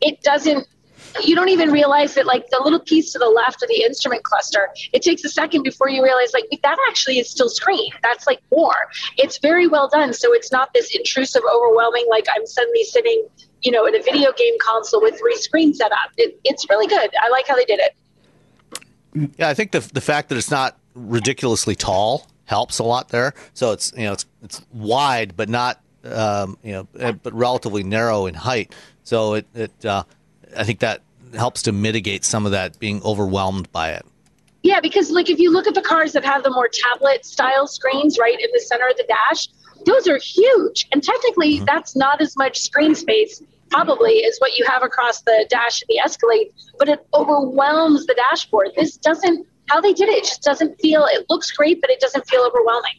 You don't even realize that, like, the little piece to the left of the instrument cluster, it takes a second before you realize, like, that actually is still screen. That's like more. It's very well done. So it's not this intrusive, overwhelming, like I'm suddenly sitting, in a video game console with 3 screens set up. It's really good. I like how they did it. Yeah, I think the fact that it's not ridiculously tall helps a lot there. So it's it's wide, but not but relatively narrow in height. So I think that helps to mitigate some of that being overwhelmed by it. Yeah, because like if you look at the cars that have the more tablet style screens right in the center of the dash, those are huge, and technically that's not as much screen space probably as what you have across the dash of the Escalade, but it overwhelms the dashboard. This doesn't, how they did it just doesn't feel, it looks great, but it doesn't feel overwhelming.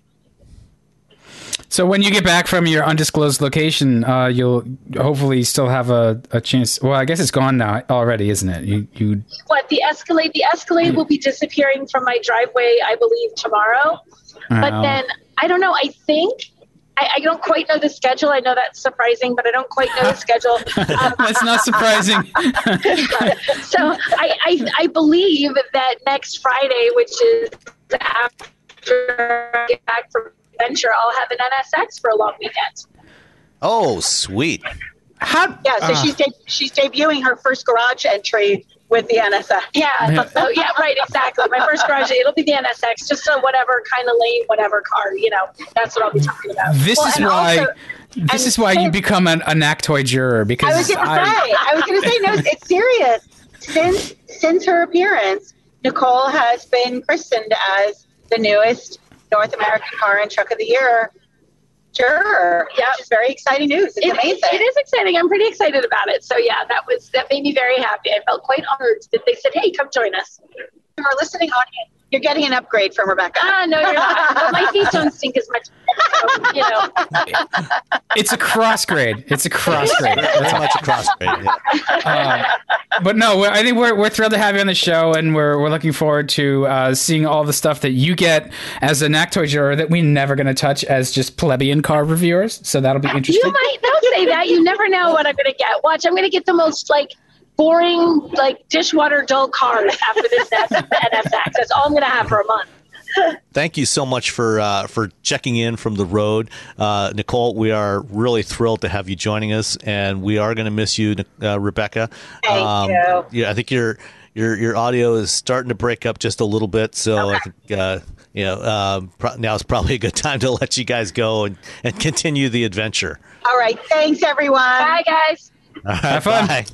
So when you get back from your undisclosed location, you'll hopefully still have a chance. Well, I guess it's gone now already, isn't it? You What, the Escalade? The Escalade will be disappearing from my driveway, I believe, tomorrow. But then, I don't know, I think, I don't quite know the schedule. I know that's surprising, but I don't quite know the schedule. That's not surprising. So I believe that next Friday, which is after I get back from Venture, I'll have an NSX for a long weekend. Oh, sweet. So she's debuting her first garage entry with the NSX. Yeah. Oh, yeah, right, exactly. My first garage, it'll be the NSX, just so whatever kind of lane, whatever car, that's what I'll be talking about. This is why you become an Anactoid juror, because I was going to say, no, it's serious. Since her appearance, Nicole has been christened as the newest North American Car and Truck of the Year juror. Yeah, which is very exciting news. It's amazing. It is exciting. I'm pretty excited about it. So yeah, that made me very happy. I felt quite honored that they said, "Hey, come join us." Our listening audience, you're getting an upgrade from Rebecca. No, you're not. But my feet don't stink as much. So, It's a cross grade. It's a cross grade. That's much a cross grade. Yeah. But no, I think we're thrilled to have you on the show, and we're looking forward to seeing all the stuff that you get as an Actoid juror that we're never going to touch as just plebeian car reviewers. So that'll be interesting. Don't say that. You never know what I'm going to get. Watch, I'm going to get the most boring, dishwater dull cars after this NSX. That's all I'm going to have for a month. Thank you so much for checking in from the road, Nicole. We are really thrilled to have you joining us, and we are going to miss you, Rebecca. Thank you. Yeah, I think your audio is starting to break up just a little bit, so I think now is probably a good time to let you guys go and continue the adventure. All right, thanks everyone. Bye, guys. All right, Have fun. Bye.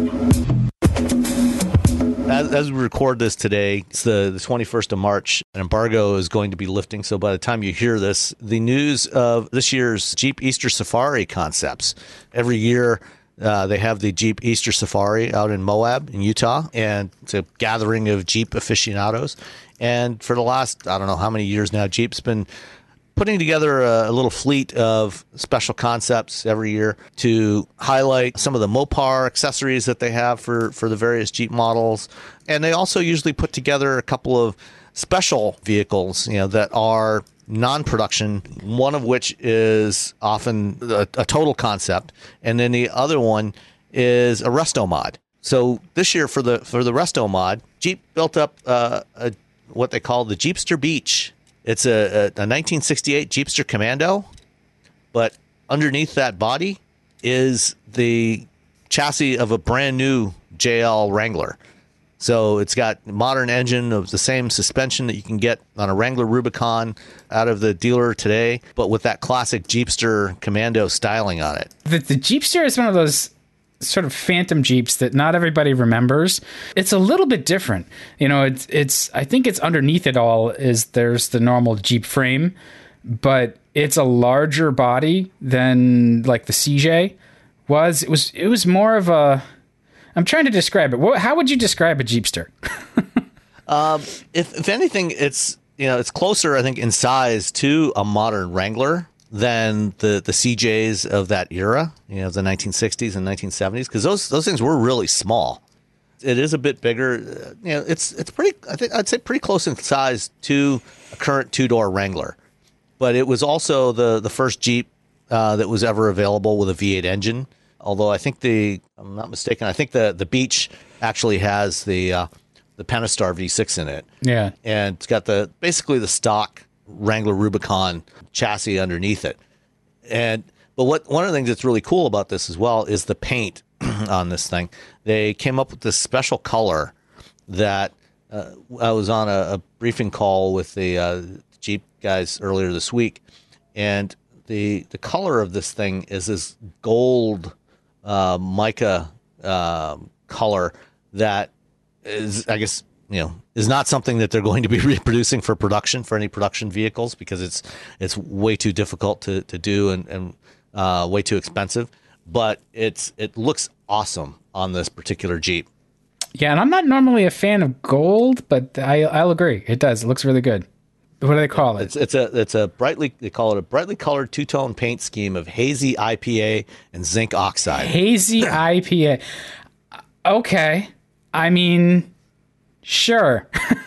As we record this today, it's the 21st of March. An embargo is going to be lifting. So by the time you hear this, the news of this year's Jeep Easter Safari concepts. Every year they have the Jeep Easter Safari out in Moab in Utah, and it's a gathering of Jeep aficionados. And for the last, I don't know how many years now, Jeep's been putting together a little fleet of special concepts every year to highlight some of the Mopar accessories that they have for the various Jeep models. And they also usually put together a couple of special vehicles, that are non-production, one of which is often a total concept, and then the other one is a resto mod. So this year for the resto mod, Jeep built up what they call the Jeepster Beach. It's a 1968 Jeepster Commando, but underneath that body is the chassis of a brand new JL Wrangler. So it's got modern engine of the same suspension that you can get on a Wrangler Rubicon out of the dealer today, but with that classic Jeepster Commando styling on it. The Jeepster is one of those sort of phantom Jeeps that not everybody remembers. It's a little bit different. It's I think it's underneath it all is there's the normal Jeep frame, but it's a larger body than like the CJ was. It was more of a, I'm trying to describe it. How would you describe a Jeepster? If anything, it's closer, I think, in size to a modern Wrangler than the CJs of that era, the 1960s and 1970s, because those things were really small. It is a bit bigger. It's pretty. I'd say pretty close in size to a current two-door Wrangler, but it was also the first Jeep that was ever available with a V8 engine. Although I think I'm not mistaken, I think the Beach actually has the Pentastar V6 in it. Yeah, and it's got basically the stock Wrangler Rubicon chassis underneath it. But one of the things that's really cool about this as well is the paint on this thing. They came up with this special color that I was on a briefing call with the Jeep guys earlier this week, and the color of this thing is this gold mica color that is, I guess, is not something that they're going to be reproducing for production, for any production vehicles, because it's way too difficult to do and way too expensive. But it looks awesome on this particular Jeep. Yeah, and I'm not normally a fan of gold, but I'll agree. It does. It looks really good. What do they call it? They call it a brightly colored two-tone paint scheme of hazy IPA and zinc oxide. Hazy IPA. Okay. I mean, sure.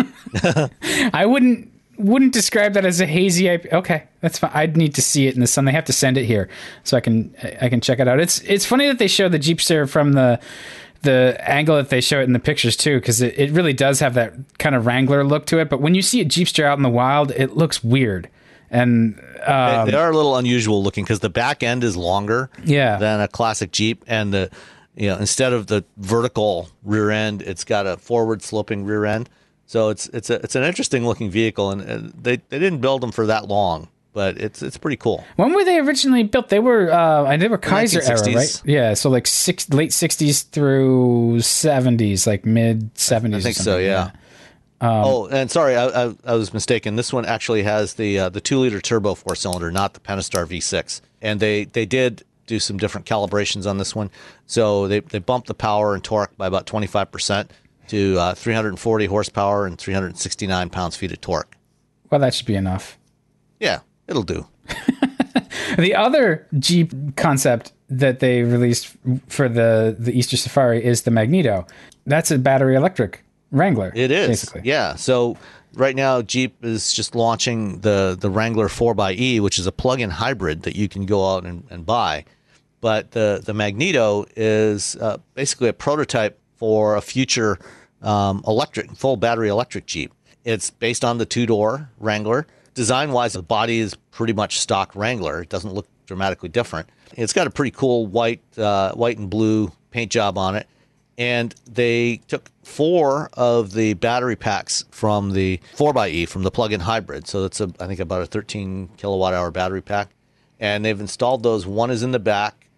I wouldn't describe that as a hazy IPA. Okay, that's fine. I'd need to see it in the sun. They have to send it here so I can check it out. It's funny that they show the Jeepster from the angle that they show it in the pictures too, because it really does have that kind of Wrangler look to it. But when you see a Jeepster out in the wild, it looks weird. And they are a little unusual looking because the back end is longer than a classic Jeep, and instead of the vertical rear end, it's got a forward sloping rear end. So it's an interesting looking vehicle, and they didn't build them for that long, but it's pretty cool. When were they originally built? They were Kaiser era, right? Yeah, so like late 60s through 70s, like mid 70s. I think so, yeah. And sorry, I was mistaken. This one actually has the 2-liter turbo 4-cylinder, not the Pentastar V6. And they did do some different calibrations on this one. So they bumped the power and torque by about 25% to 340 horsepower and 369 pounds-feet of torque. Well, that should be enough. Yeah, it'll do. The other Jeep concept that they released for the Easter Safari is the Magneto. That's a battery electric Wrangler. It is, basically. Yeah. So right now, Jeep is just launching the Wrangler 4xe, which is a plug-in hybrid that you can go out and buy. But the Magneto is basically a prototype for a future full battery electric Jeep. It's based on the 2-door Wrangler. Design-wise, the body is pretty much stock Wrangler. It doesn't look dramatically different. It's got a pretty cool white and blue paint job on it. And they took 4 of the battery packs from the 4xe, from the plug-in hybrid. So that's, I think, about a 13 kilowatt-hour battery pack. And they've installed those. One is in the back,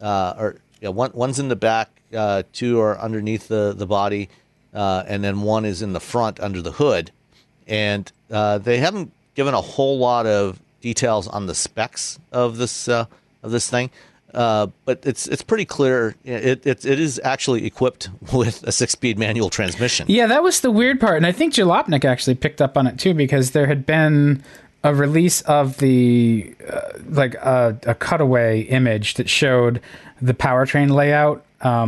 one's in the back, 2 are underneath the body, and then 1 is in the front under the hood. And they haven't given a whole lot of details on the specs of this thing. But it's pretty clear. It is actually equipped with a 6-speed manual transmission. Yeah, that was the weird part. And I think Jalopnik actually picked up on it too, because there had been a release of the like a cutaway image that showed the powertrain layout,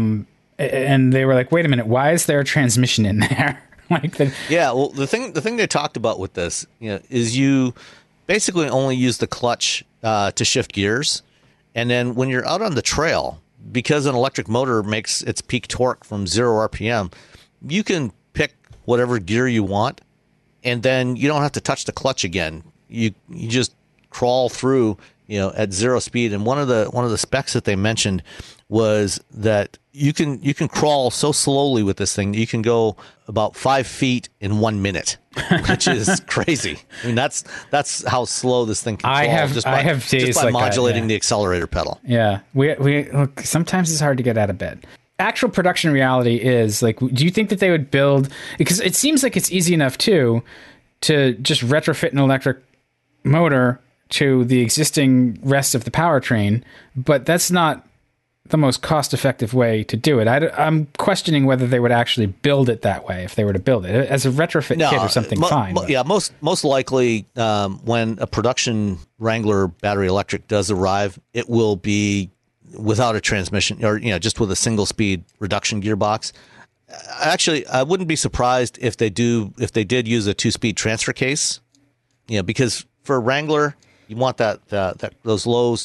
and they were like, "Wait a minute, why is there a transmission in there?" Yeah, well, the thing they talked about with this, is you basically only use the clutch to shift gears, and then when you're out on the trail, because an electric motor makes its peak torque from 0 RPM, you can pick whatever gear you want, and then you don't have to touch the clutch again. You just crawl through, at 0 speed. And one of the specs that they mentioned was that you can crawl so slowly with this thing that you can go about 5 feet in 1 minute, which is crazy. I mean, that's how slow this thing can crawl. I have days just by like modulating that, the accelerator pedal. Yeah, we look, sometimes it's hard to get out of bed. Actual production reality is like, do you think that they would build? Because it seems like it's easy enough to just retrofit an electric motor to the existing rest of the powertrain, but that's not the most cost-effective way to do it. I'm questioning whether they would actually build it that way if they were to build it as a retrofit kit or something. Fine. Yeah, most likely when a production Wrangler battery electric does arrive, it will be without a transmission, or just with a single-speed reduction gearbox. Actually, I wouldn't be surprised if they did use a 2-speed transfer case, because for a Wrangler, you want those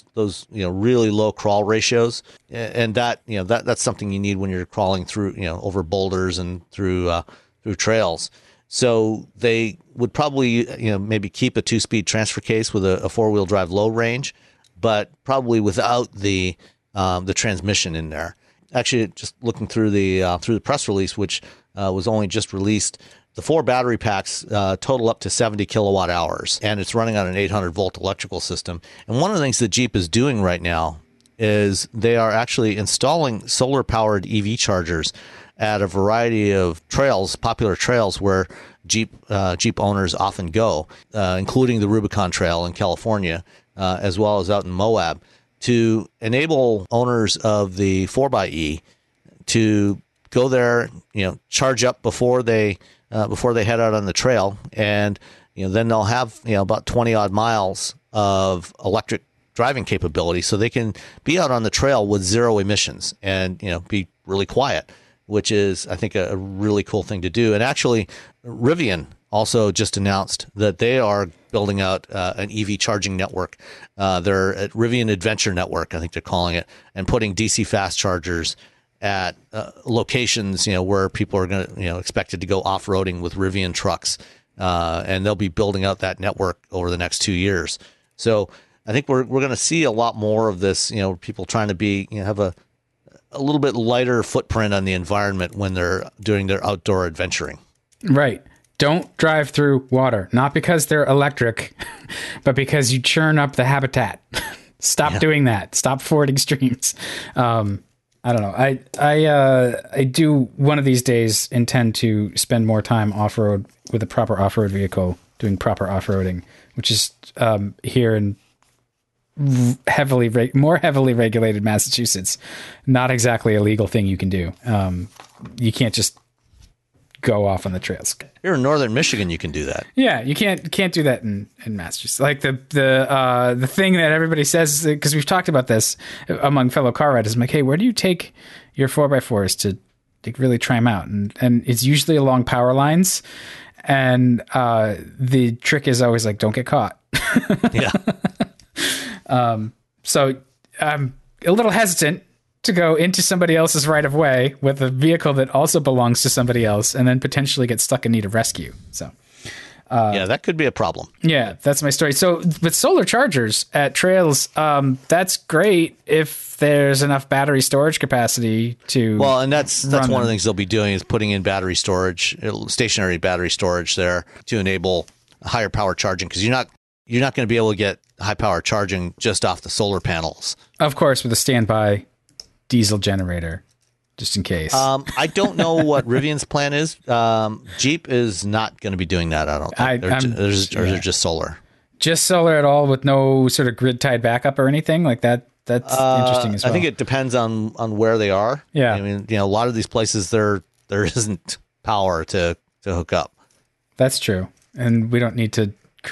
really low crawl ratios, and that's something you need when you're crawling through over boulders and through trails. So they would probably maybe keep a 2-speed transfer case with a 4-wheel drive low range, but probably without the transmission in there. Actually, just looking through the press release, which was only just released, the 4 battery packs total up to 70 kilowatt hours, and it's running on an 800 volt electrical system. And one of the things that Jeep is doing right now is they are actually installing solar powered EV chargers at a variety of trails, popular trails where Jeep owners often go, including the Rubicon Trail in California, as well as out in Moab, to enable owners of the 4xe to go there, charge up before they head out on the trail, and then they'll have about 20 odd miles of electric driving capability, so they can be out on the trail with 0 emissions and be really quiet, which is, I think, a really cool thing to do. And actually, Rivian also just announced that they are building out an EV charging network. They're at Rivian Adventure Network, I think they're calling it, and putting DC fast chargers at locations, where people are going to, expected to go off-roading with Rivian trucks, and they'll be building out that network over the next 2 years. So I think we're going to see a lot more of this. People trying to be, have a little bit lighter footprint on the environment when they're doing their outdoor adventuring. Right. Don't drive through water, not because they're electric, but because you churn up the habitat. Stop doing that. Stop fording streams. I don't know. I do one of these days intend to spend more time off-road with a proper off-road vehicle, doing proper off-roading, which is here in more heavily regulated Massachusetts. Not exactly a legal thing you can do. You can't just go off on the trails. Here in northern Michigan, you can do that. Yeah, you can't do that in Massachusetts. Like the thing that everybody says, because we've talked about this among fellow car riders, I'm like, hey, where do you take your 4x4s to really try them out? And it's usually along power lines, and the trick is always like, don't get caught. Yeah. So I'm a little hesitant to go into somebody else's right of way with a vehicle that also belongs to somebody else, and then potentially get stuck in need of rescue. So, yeah, that could be a problem. Yeah, that's my story. So with solar chargers at trails, that's great if there's enough battery storage capacity to. Well, and that's one of the things they'll be doing is putting in battery storage, stationary battery storage there to enable higher power charging, because you're not going to be able to get high power charging just off the solar panels. Of course, with a standby diesel generator, just in case. I don't know what Rivian's plan is. Jeep is not going to be doing that, I don't think. They're just solar. Just solar at all, with no sort of grid-tied backup or anything like that? That's interesting as well. I think it depends on where they are. Yeah. I mean, a lot of these places, there isn't power to hook up. That's true. And we don't need to create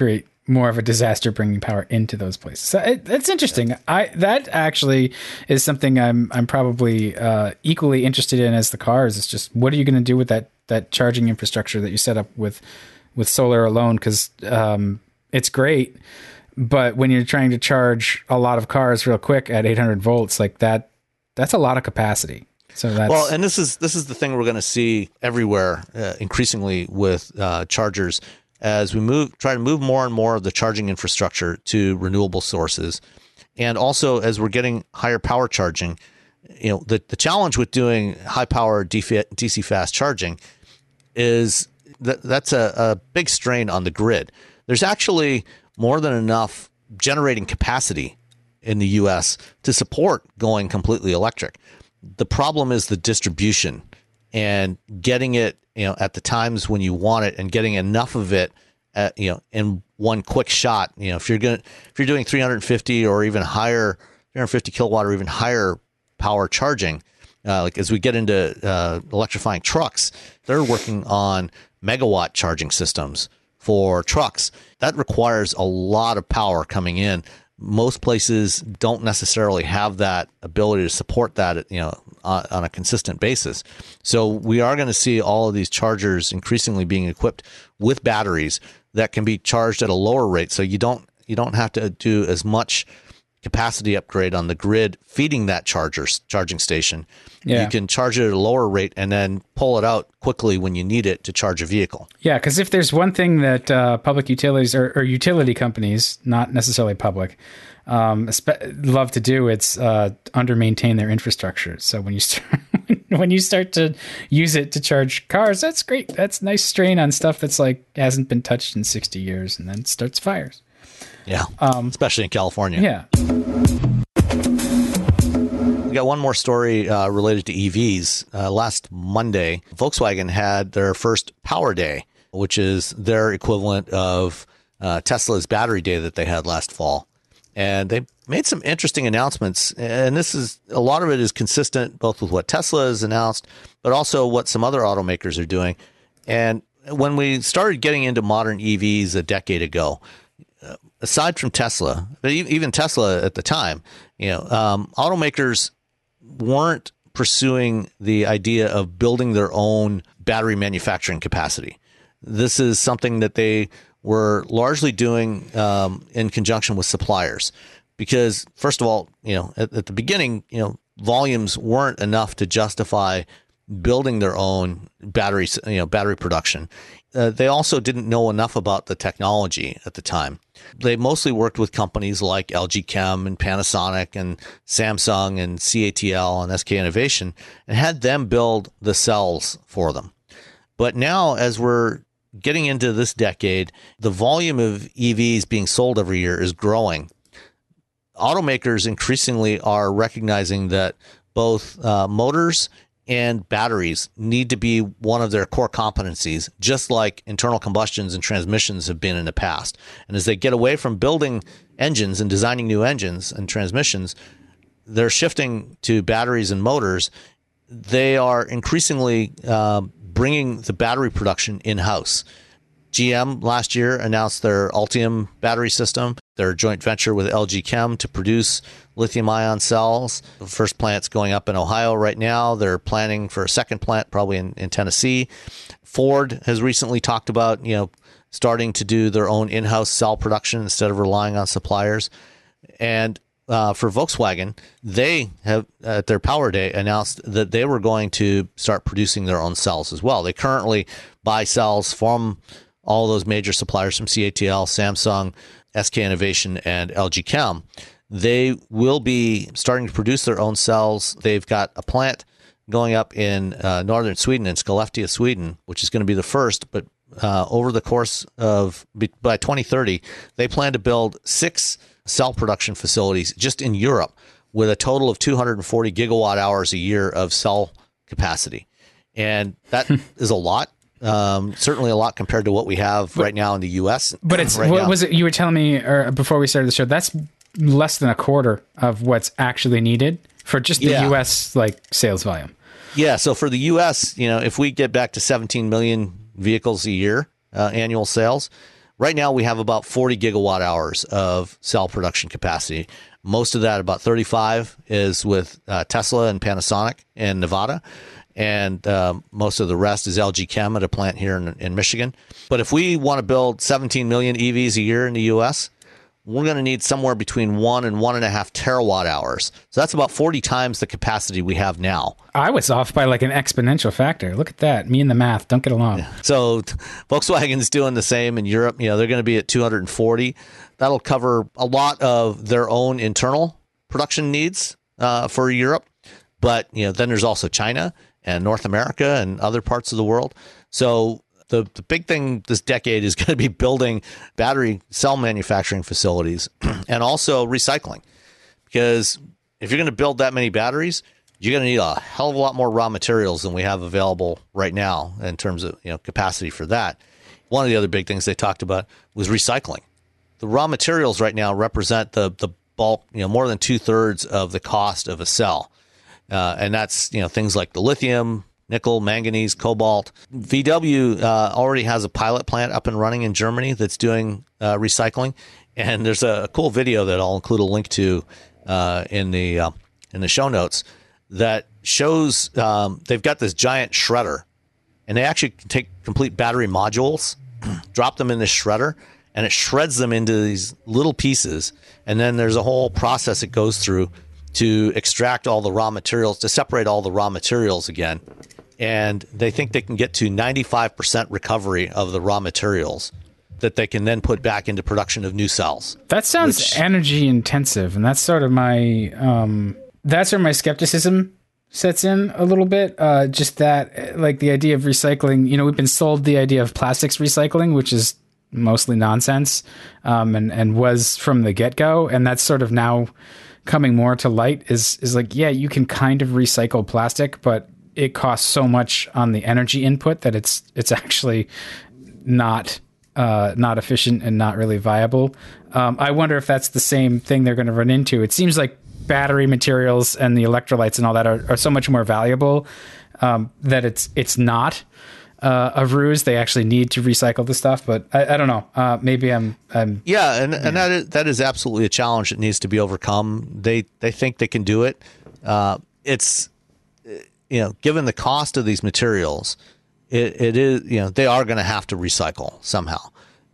more of a disaster bringing power into those places. So it's interesting. That actually is something I'm probably equally interested in as the cars. It's just, what are you going to do with that charging infrastructure that you set up with solar alone? Because it's great, but when you're trying to charge a lot of cars real quick at 800 volts, like that's a lot of capacity. So that's, well, and this is the thing we're going to see everywhere, increasingly with chargers, as we try to move more and more of the charging infrastructure to renewable sources, and also as we're getting higher power charging. The challenge with doing high power DC fast charging is that's a big strain on the grid. There's actually more than enough generating capacity in the U.S. to support going completely electric. The problem is the distribution and getting it, at the times when you want it, and getting enough of it, in one quick shot. If you're doing 350 or even higher, 350 kilowatt or even higher power charging, like as we get into electrifying trucks, they're working on megawatt charging systems for trucks. That requires a lot of power coming in. Most places don't necessarily have that ability to support that, on a consistent basis. So we are going to see all of these chargers increasingly being equipped with batteries that can be charged at a lower rate. So you don't have to do as much capacity upgrade on the grid feeding that charging station. Yeah. You can charge it at a lower rate and then pull it out quickly when you need it to charge a vehicle. Yeah, because if there's one thing that public utilities or utility companies, not necessarily public, love to do, it's under maintain their infrastructure. So when you start to use it to charge cars, that's great. That's nice strain on stuff that's like hasn't been touched in 60 years, and then it starts fires. Yeah, especially in California. Yeah. We got one more story related to EVs. Last Monday, Volkswagen had their first Power Day, which is their equivalent of Tesla's Battery Day that they had last fall. And they made some interesting announcements. And a lot of it is consistent both with what Tesla has announced, but also what some other automakers are doing. And when we started getting into modern EVs a decade ago, aside from Tesla, but even Tesla at the time, automakers weren't pursuing the idea of building their own battery manufacturing capacity. This is something that they were largely doing in conjunction with suppliers, because first of all, at the beginning, volumes weren't enough to justify building their own battery production. They also didn't know enough about the technology at the time. They mostly worked with companies like LG Chem and Panasonic and Samsung and CATL and SK Innovation and had them build the cells for them. But now, as we're getting into this decade, the volume of EVs being sold every year is growing. Automakers increasingly are recognizing that both motors and batteries need to be one of their core competencies, just like internal combustions and transmissions have been in the past. And as they get away from building engines and designing new engines and transmissions, they're shifting to batteries and motors. They are increasingly bringing the battery production in-house. GM last year announced their Ultium battery system, their joint venture with LG Chem to produce lithium-ion cells. The first plant's going up in Ohio right now. They're planning for a second plant probably in Tennessee. Ford has recently talked about, starting to do their own in-house cell production instead of relying on suppliers. And for Volkswagen, they have at their Power Day announced that they were going to start producing their own cells as well. They currently buy cells from all those major suppliers from CATL, Samsung, SK Innovation, and LG Chem. They will be starting to produce their own cells. They've got a plant going up in northern Sweden, in Skellefteå, Sweden, which is going to be the first. But over the course of, by 2030, they plan to build 6 cell production facilities just in Europe with a total of 240 gigawatt hours a year of cell capacity. And that is a lot. Certainly a lot compared to what we have right now in the U.S. But it's what was it you were telling me before we started the show? That's less than a quarter of what's actually needed for just the U.S. sales volume. Yeah. So for the U.S., if we get back to 17 million vehicles a year, annual sales, Right now, we have about 40 gigawatt hours of cell production capacity. Most of that, about 35, is with Tesla and Panasonic in Nevada. And most of the rest is LG Chem at a plant here in Michigan. But if we want to build 17 million EVs a year in the U.S., we're going to need somewhere between 1 and 1.5 terawatt hours. So that's about 40 times the capacity we have now. I was off by like an exponential factor. Look at that. Me and the math don't get along. So Volkswagen's doing the same in Europe. They're going to be at 240. That'll cover a lot of their own internal production needs for Europe. But, then there's also China and North America and other parts of the world. So the big thing this decade is going to be building battery cell manufacturing facilities and also recycling. Because if you're going to build that many batteries, you're going to need a hell of a lot more raw materials than we have available right now in terms of capacity for that. One of the other big things they talked about was recycling. The raw materials right now represent the bulk, more than 2/3 of the cost of a cell. And that's, things like the lithium, nickel, manganese, cobalt. VW already has a pilot plant up and running in Germany that's doing recycling. And there's a cool video that I'll include a link to in the show notes that shows they've got this giant shredder. And they actually can take complete battery modules, drop them in this shredder, and it shreds them into these little pieces. And then there's a whole process it goes through to extract all the raw materials, to separate all the raw materials again. And they think they can get to 95% recovery of the raw materials that they can then put back into production of new cells. That sounds energy intensive. And that's sort of that's where my skepticism sets in a little bit. Just that, like the idea of recycling, we've been sold the idea of plastics recycling, which is mostly nonsense, and was from the get-go. And that's sort of now coming more to light is like, yeah, you can kind of recycle plastic, but it costs so much on the energy input that it's actually not efficient and not really viable. I wonder if that's the same thing they're going to run into. It seems like battery materials and the electrolytes and all that are so much more valuable that it's not a ruse. They actually need to recycle the stuff, but I don't know. Maybe I'm yeah, and that is absolutely a challenge that needs to be overcome. They think they can do it. It's given the cost of these materials, it is they are going to have to recycle somehow.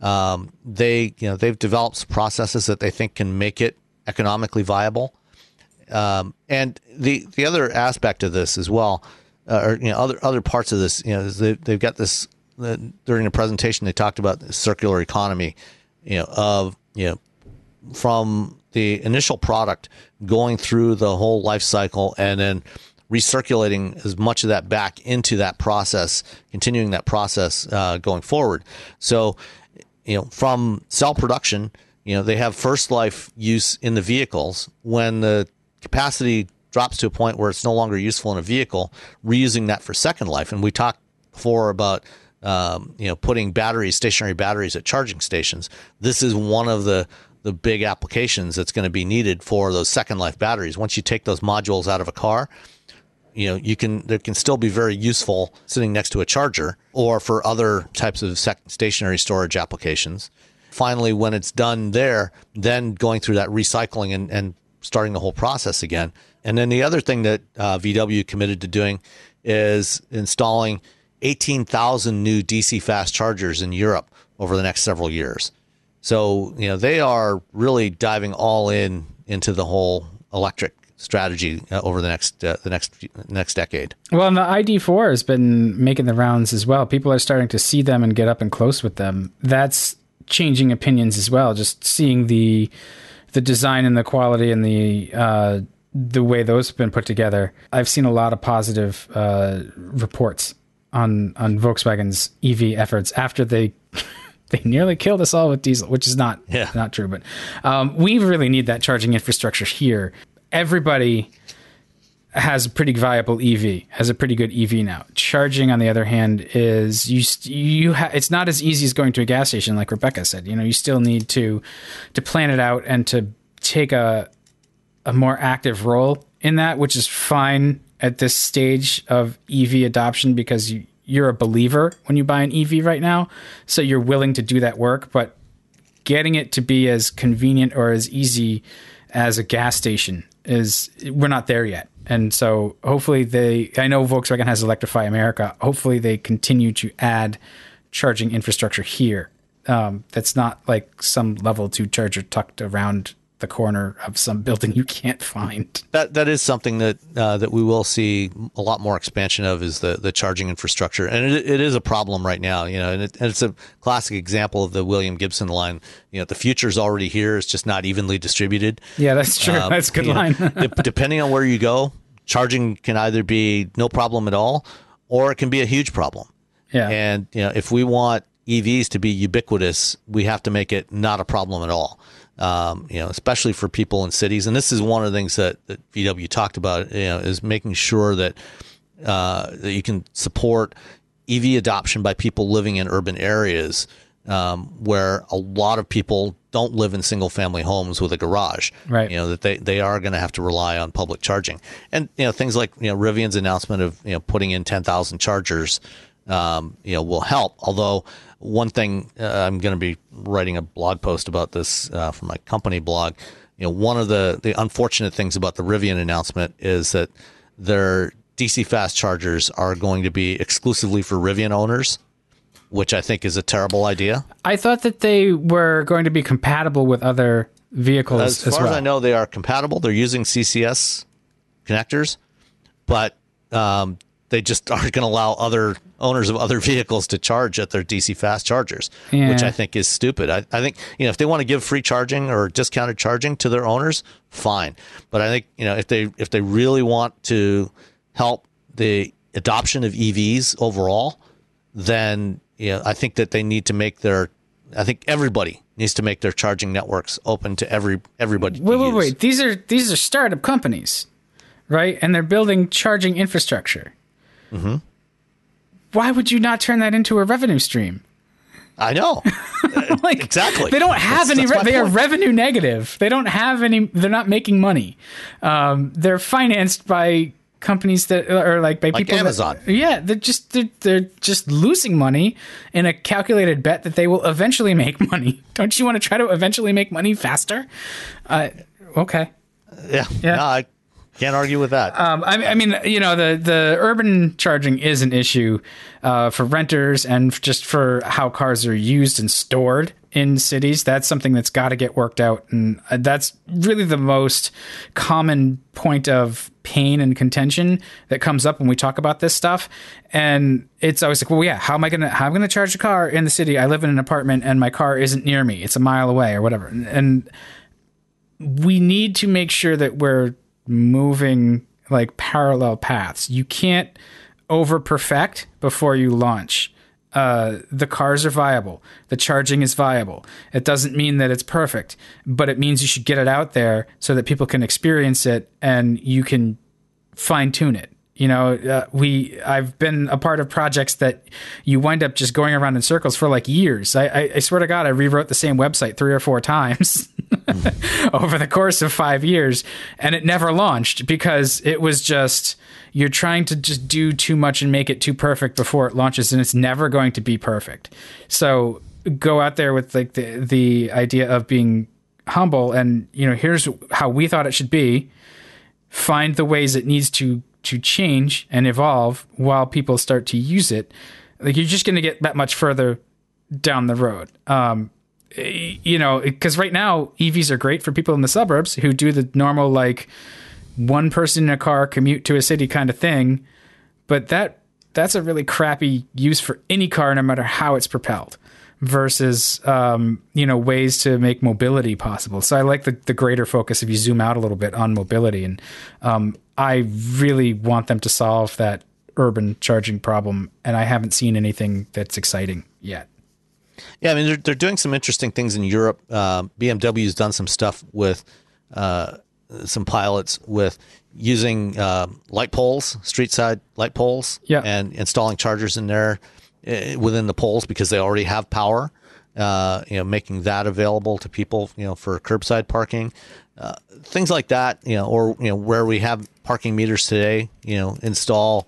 They've developed processes that they think can make it economically viable. And the other aspect of this as well, or other parts of this, is they've got this. During the presentation, they talked about the circular economy, from the initial product going through the whole life cycle and then recirculating as much of that back into that process, continuing that process going forward. So, from cell production, they have first life use in the vehicles. When the capacity drops to a point where it's no longer useful in a vehicle, reusing that for second life. And we talked before about putting stationary batteries at charging stations. This is one of the big applications that's going to be needed for those second life batteries. Once you take those modules out of a car, they can still be very useful sitting next to a charger or for other types of stationary storage applications. Finally, when it's done there, then going through that recycling and starting the whole process again. And then the other thing that VW committed to doing is installing 18,000 new DC fast chargers in Europe over the next several years. So, they are really diving all into the whole electric strategy over the next decade. Well, and the ID4 has been making the rounds as well. People are starting to see them and get up and close with them. That's changing opinions as well. Just seeing the design and the quality and the way those have been put together. I've seen a lot of positive reports on Volkswagen's EV efforts after they nearly killed us all with diesel, which is not true. But we really need that charging infrastructure here. Everybody has a pretty viable EV, has a pretty good EV now. Charging, on the other hand, is it's not as easy as going to a gas station, like Rebecca said. You still need to plan it out and to take a more active role in that, which is fine at this stage of EV adoption because you're a believer when you buy an EV right now, so you're willing to do that work, but getting it to be as convenient or as easy as a gas station we're not there yet. And so hopefully I know Volkswagen has Electrify America. Hopefully they continue to add charging infrastructure here. That's not like some level 2 charger tucked around the corner of some building you can't find. That is something that we will see a lot more expansion of, is the charging infrastructure, and it is a problem right now. And it's a classic example of the William Gibson line. The future's already here; it's just not evenly distributed. Yeah, that's true. That's a good line. Depending on where you go, charging can either be no problem at all, or it can be a huge problem. Yeah, and if we want EVs to be ubiquitous, we have to make it not a problem at all. Especially for people in cities. And this is one of the things that VW talked about, is making sure that you can support EV adoption by people living in urban areas where a lot of people don't live in single family homes with a garage. Right. That they are going to have to rely on public charging. And, things like, Rivian's announcement of, putting in 10,000 chargers, will help. Although one thing, I'm going to be writing a blog post about this from my company blog. One of the unfortunate things about the Rivian announcement is that their DC fast chargers are going to be exclusively for Rivian owners, which I think is a terrible idea. I thought that they were going to be compatible with other vehicles as far well. as I know, they are compatible. They're using CCS connectors, but they just aren't going to allow other owners of other vehicles to charge at their DC fast chargers, which I think is stupid. I think, if they want to give free charging or discounted charging to their owners, fine. But I think, if they really want to help the adoption of EVs overall, then, I think that they need to everybody needs to make their charging networks open to everybody. Wait. These are startup companies, right? And they're building charging infrastructure. Mm-hmm. Why would you not turn that into a revenue stream? I know. Exactly. They don't have they are revenue negative. They don't have any. They're not making money. They're financed by companies that are by people like Amazon. They're just losing money in a calculated bet that they will eventually make money. Don't you want to try to eventually make money faster? Okay. Yeah. No, I can't argue with that. I mean, the urban charging is an issue for renters and just for how cars are used and stored in cities. That's something that's got to get worked out. And that's really the most common point of pain and contention that comes up when we talk about this stuff. And it's always like, well, yeah, how am I going to charge a car in the city? I live in an apartment and my car isn't near me. It's a mile away or whatever. And we need to make sure that we're moving parallel paths. You can't over perfect before you launch. The cars are viable. The charging is viable. It doesn't mean that it's perfect, but it means you should get it out there so that people can experience it and you can fine tune it. I've been a part of projects that you wind up just going around in circles for years. I swear to God, I rewrote the same website 3 or 4 times over the course of 5 years, and it never launched because it was just, you're trying to just do too much and make it too perfect before it launches, and it's never going to be perfect. So go out there with the idea of being humble and, here's how we thought it should be. Find the ways it needs to change and evolve while people start to use it. You're just going to get that much further down the road. Because right now EVs are great for people in the suburbs who do the normal, one person in a car commute to a city kind of thing. But that's a really crappy use for any car, no matter how it's propelled, versus, ways to make mobility possible. So I like the greater focus if you zoom out a little bit on mobility. And, I really want them to solve that urban charging problem, and I haven't seen anything that's exciting yet. Yeah, I mean, they're doing some interesting things in Europe. BMW's done some stuff with some pilots with using light poles, street side light poles, and installing chargers in there within the poles because they already have power. Making that available to people, for curbside parking, things like that, or where we have parking meters today, install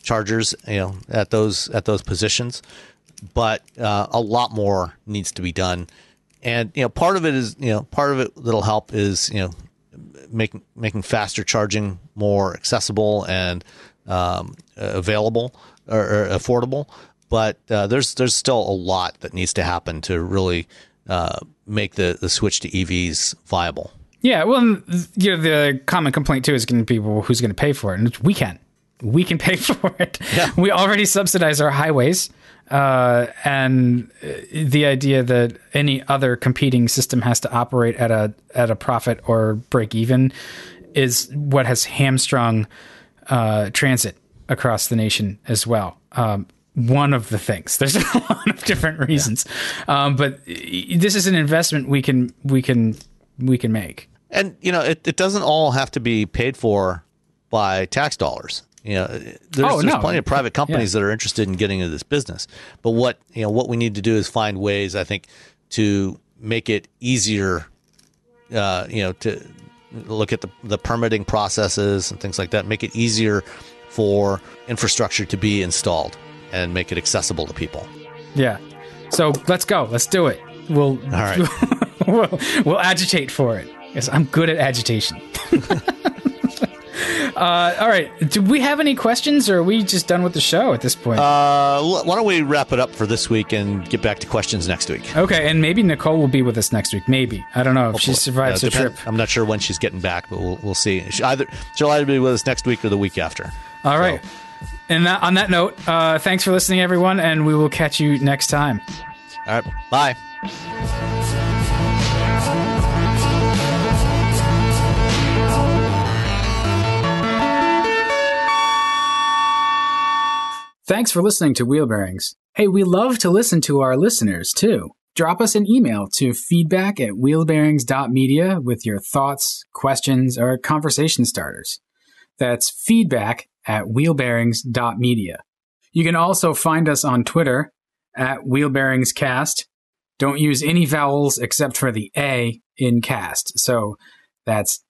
chargers, at those positions, but a lot more needs to be done. And part of it that'll help is making faster charging more accessible and available or affordable. But there's still a lot that needs to happen to really make the switch to EVs viable. Yeah, well, the common complaint too is going to be, well, who's going to pay for it? And we can pay for it. Yeah. We already subsidize our highways, and the idea that any other competing system has to operate at a profit or break even is what has hamstrung transit across the nation as well. One of the things. There's a lot of different reasons, but this is an investment we can make. And it doesn't all have to be paid for by tax dollars. There's plenty of private companies that are interested in getting into this business. But what we need to do is find ways, I think, to make it easier. To look at the permitting processes and things like that. Make it easier for infrastructure to be installed and make it accessible to people. Yeah. So let's go. Let's do it. All right. We'll agitate for it. Yes, I'm good at agitation. All right. Do we have any questions, or are we just done with the show at this point? Why don't we wrap it up for this week and get back to questions next week? Okay, and maybe Nicole will be with us next week. Maybe. I don't know if she survives the trip. I'm not sure when she's getting back, but we'll see. She'll either be with us next week or the week after. All right. And on that note, thanks for listening, everyone, and we will catch you next time. All right. Bye. Thanks for listening to Wheel Bearings. Hey, we love to listen to our listeners, too. Drop us an email to feedback@wheelbearings.media with your thoughts, questions, or conversation starters. That's feedback@wheelbearings.media. You can also find us on Twitter @WheelBearingsCast. Don't use any vowels except for the A in cast. So that's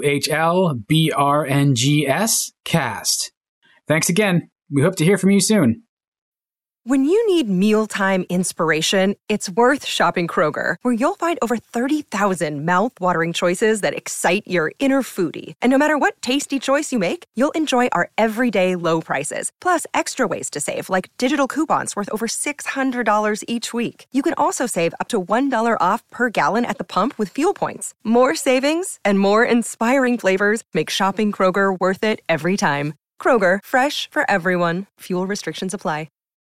WHLBRNGS cast. Thanks again. We hope to hear from you soon. When you need mealtime inspiration, it's worth shopping Kroger, where you'll find over 30,000 mouth-watering choices that excite your inner foodie. And no matter what tasty choice you make, you'll enjoy our everyday low prices, plus extra ways to save, like digital coupons worth over $600 each week. You can also save up to $1 off per gallon at the pump with fuel points. More savings and more inspiring flavors make shopping Kroger worth it every time. Kroger, fresh for everyone. Fuel restrictions apply.